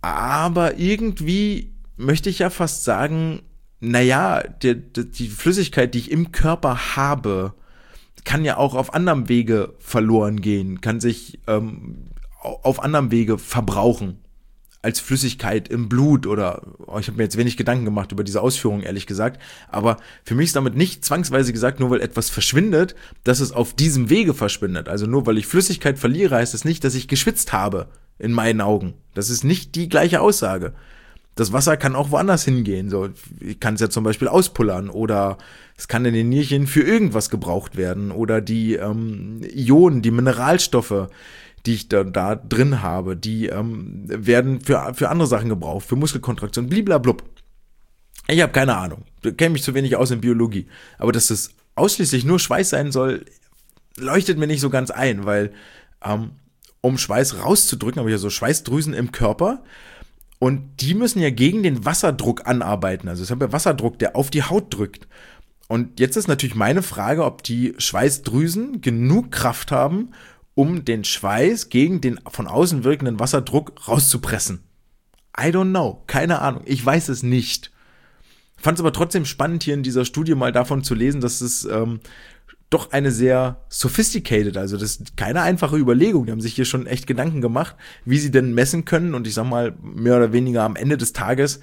Aber irgendwie möchte ich ja fast sagen, naja, die, die Flüssigkeit, die ich im Körper habe, kann ja auch auf anderem Wege verloren gehen, kann sich ähm, auf anderem Wege verbrauchen als Flüssigkeit im Blut oder, oh, ich habe mir jetzt wenig Gedanken gemacht über diese Ausführungen, ehrlich gesagt, aber für mich ist damit nicht zwangsweise gesagt, nur weil etwas verschwindet, dass es auf diesem Wege verschwindet. Also nur weil ich Flüssigkeit verliere, heißt es nicht, dass ich geschwitzt habe, in meinen Augen. Das ist nicht die gleiche Aussage. Das Wasser kann auch woanders hingehen. So, ich kann es ja zum Beispiel auspullern oder es kann in den Nierchen für irgendwas gebraucht werden oder die ähm, Ionen, die Mineralstoffe, die ich da, da drin habe, die ähm, werden für, für andere Sachen gebraucht, für Muskelkontraktion, bliblablub. Ich habe keine Ahnung, ich kenne mich zu wenig aus in Biologie. Aber dass das ausschließlich nur Schweiß sein soll, leuchtet mir nicht so ganz ein, weil ähm, um Schweiß rauszudrücken, habe ich ja so Schweißdrüsen im Körper und die müssen ja gegen den Wasserdruck anarbeiten. Also es ist ja Wasserdruck, der auf die Haut drückt. Und jetzt ist natürlich meine Frage, ob die Schweißdrüsen genug Kraft haben, um den Schweiß gegen den von außen wirkenden Wasserdruck rauszupressen. I don't know, keine Ahnung, ich weiß es nicht. Fand es aber trotzdem spannend, hier in dieser Studie mal davon zu lesen, dass es ähm, doch eine sehr sophisticated, also das ist keine einfache Überlegung, die haben sich hier schon echt Gedanken gemacht, wie sie denn messen können und ich sag mal, mehr oder weniger am Ende des Tages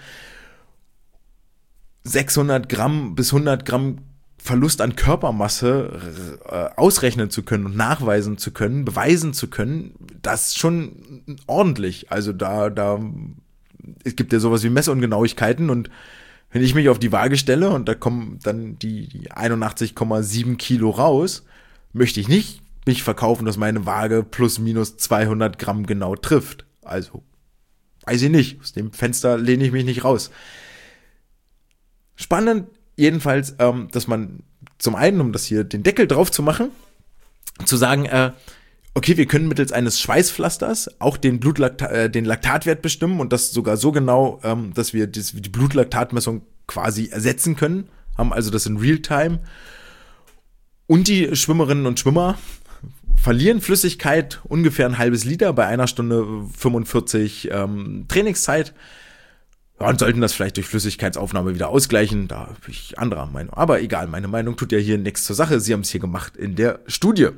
sechshundert Gramm bis hundert Gramm Verlust an Körpermasse äh, ausrechnen zu können und nachweisen zu können, beweisen zu können, das ist schon ordentlich. Also da, da, es gibt ja sowas wie Messungenauigkeiten und wenn ich mich auf die Waage stelle und da kommen dann die, die einundachtzig Komma sieben Kilo raus, möchte ich nicht mich verkaufen, dass meine Waage plus minus zweihundert Gramm genau trifft. Also, weiß ich nicht. Aus dem Fenster lehne ich mich nicht raus. Spannend jedenfalls, ähm, dass man zum einen, um das hier den Deckel drauf zu machen, zu sagen, äh, okay, wir können mittels eines Schweißpflasters auch den Blutlaktat, äh, den Laktatwert bestimmen und das sogar so genau, ähm, dass wir das, die Blutlaktatmessung quasi ersetzen können, haben also das in Realtime. Und die Schwimmerinnen und Schwimmer verlieren Flüssigkeit ungefähr ein halbes Liter bei einer Stunde fünfundvierzig ähm, Trainingszeit. Ja, und sollten das vielleicht durch Flüssigkeitsaufnahme wieder ausgleichen, da habe ich anderer Meinung. Aber egal, meine Meinung tut ja hier nichts zur Sache. Sie haben es hier gemacht in der Studie.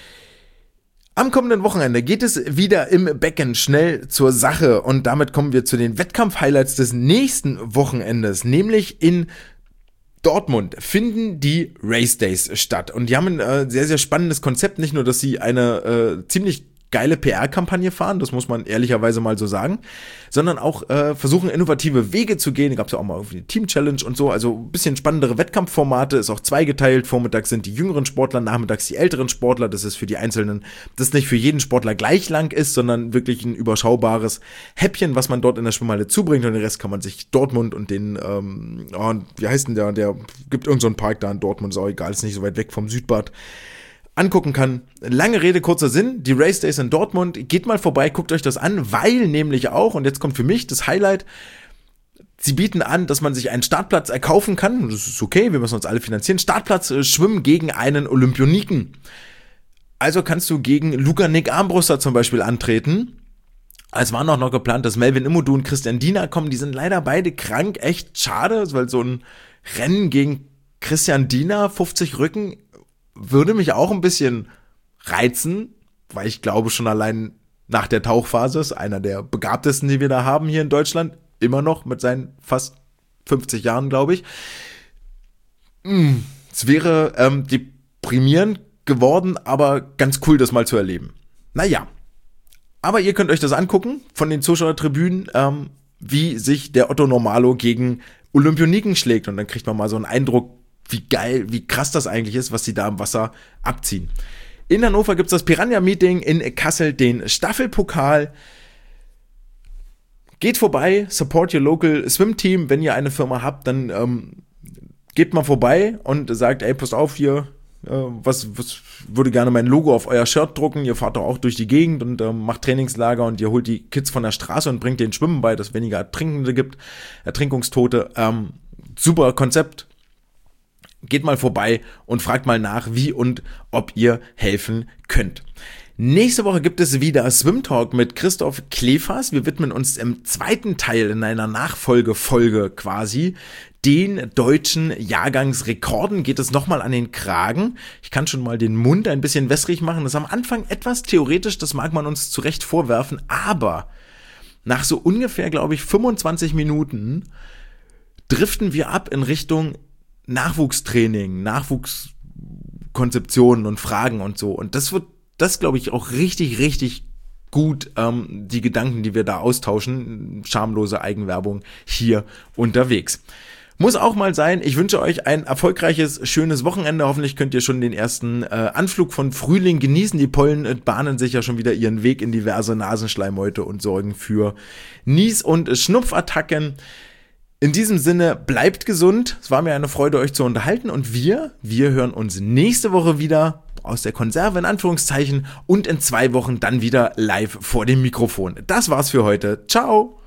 Am kommenden Wochenende geht es wieder im Becken schnell zur Sache und damit kommen wir zu den Wettkampf-Highlights des nächsten Wochenendes, nämlich in Dortmund finden die Race Days statt und die haben ein äh, sehr, sehr spannendes Konzept, nicht nur, dass sie eine äh, ziemlich geile P R-Kampagne fahren, das muss man ehrlicherweise mal so sagen, sondern auch äh, versuchen, innovative Wege zu gehen. Da gab es ja auch mal irgendwie eine Team-Challenge und so, also ein bisschen spannendere Wettkampfformate, ist auch zweigeteilt. Vormittags sind die jüngeren Sportler, nachmittags die älteren Sportler. Das ist für die Einzelnen, das nicht für jeden Sportler gleich lang ist, sondern wirklich ein überschaubares Häppchen, was man dort in der Schwimmhalle zubringt und den Rest kann man sich Dortmund und den, ähm, oh, wie heißt denn der, der gibt irgend so einen Park da in Dortmund, ist auch egal, ist nicht so weit weg vom Südbad, angucken kann. Lange Rede, kurzer Sinn, die Race Days in Dortmund, geht mal vorbei, guckt euch das an, weil nämlich auch, und jetzt kommt für mich das Highlight, sie bieten an, dass man sich einen Startplatz erkaufen kann, das ist okay, wir müssen uns alle finanzieren, Startplatz, äh, schwimmen gegen einen Olympioniken. Also kannst du gegen Luca Nick Armbruster zum Beispiel antreten. Es war noch, noch geplant, dass Melvin Immodu und Christian Diener kommen, die sind leider beide krank, echt schade, weil so ein Rennen gegen Christian Diener, fünfzig Rücken, würde mich auch ein bisschen reizen, weil ich glaube schon allein nach der Tauchphase ist einer der begabtesten, die wir da haben hier in Deutschland, immer noch mit seinen fast fünfzig Jahren, glaube ich. Es wäre ähm, deprimierend geworden, aber ganz cool, das mal zu erleben. Naja, aber ihr könnt euch das angucken von den Zuschauertribünen, ähm, wie sich der Otto Normalo gegen Olympioniken schlägt und dann kriegt man mal so einen Eindruck, wie geil, wie krass das eigentlich ist, was sie da im Wasser abziehen. In Hannover gibt es das Piranha-Meeting, in Kassel den Staffelpokal. Geht vorbei, support your local Swim Team. Wenn ihr eine Firma habt, dann ähm, geht mal vorbei und sagt, ey, passt auf hier, äh, was, was würde gerne mein Logo auf euer Shirt drucken. Ihr fahrt doch auch durch die Gegend und ähm, macht Trainingslager und ihr holt die Kids von der Straße und bringt denen Schwimmen bei, dass es weniger Ertrinkende gibt, Ertrinkungstote. Ähm, super Konzept. Geht mal vorbei und fragt mal nach, wie und ob ihr helfen könnt. Nächste Woche gibt es wieder Swim Talk mit Christoph Klefas. Wir widmen uns im zweiten Teil in einer Nachfolgefolge quasi den deutschen Jahrgangsrekorden. Geht es nochmal an den Kragen. Ich kann schon mal den Mund ein bisschen wässrig machen. Das ist am Anfang etwas theoretisch, das mag man uns zu Recht vorwerfen, aber nach so ungefähr, glaube ich, fünfundzwanzig Minuten driften wir ab in Richtung Nachwuchstraining, Nachwuchskonzeptionen und Fragen und so. Und das wird, das glaube ich, auch richtig, richtig gut, ähm, die Gedanken, die wir da austauschen, schamlose Eigenwerbung hier unterwegs. Muss auch mal sein. Ich wünsche euch ein erfolgreiches, schönes Wochenende. Hoffentlich könnt ihr schon den ersten äh, Anflug von Frühling genießen. Die Pollen äh, bahnen sich ja schon wieder ihren Weg in diverse Nasenschleimhäute und sorgen für Nies- und Schnupfattacken. In diesem Sinne, bleibt gesund. Es war mir eine Freude, euch zu unterhalten. Und wir, wir hören uns nächste Woche wieder aus der Konserve in Anführungszeichen und in zwei Wochen dann wieder live vor dem Mikrofon. Das war's für heute. Ciao!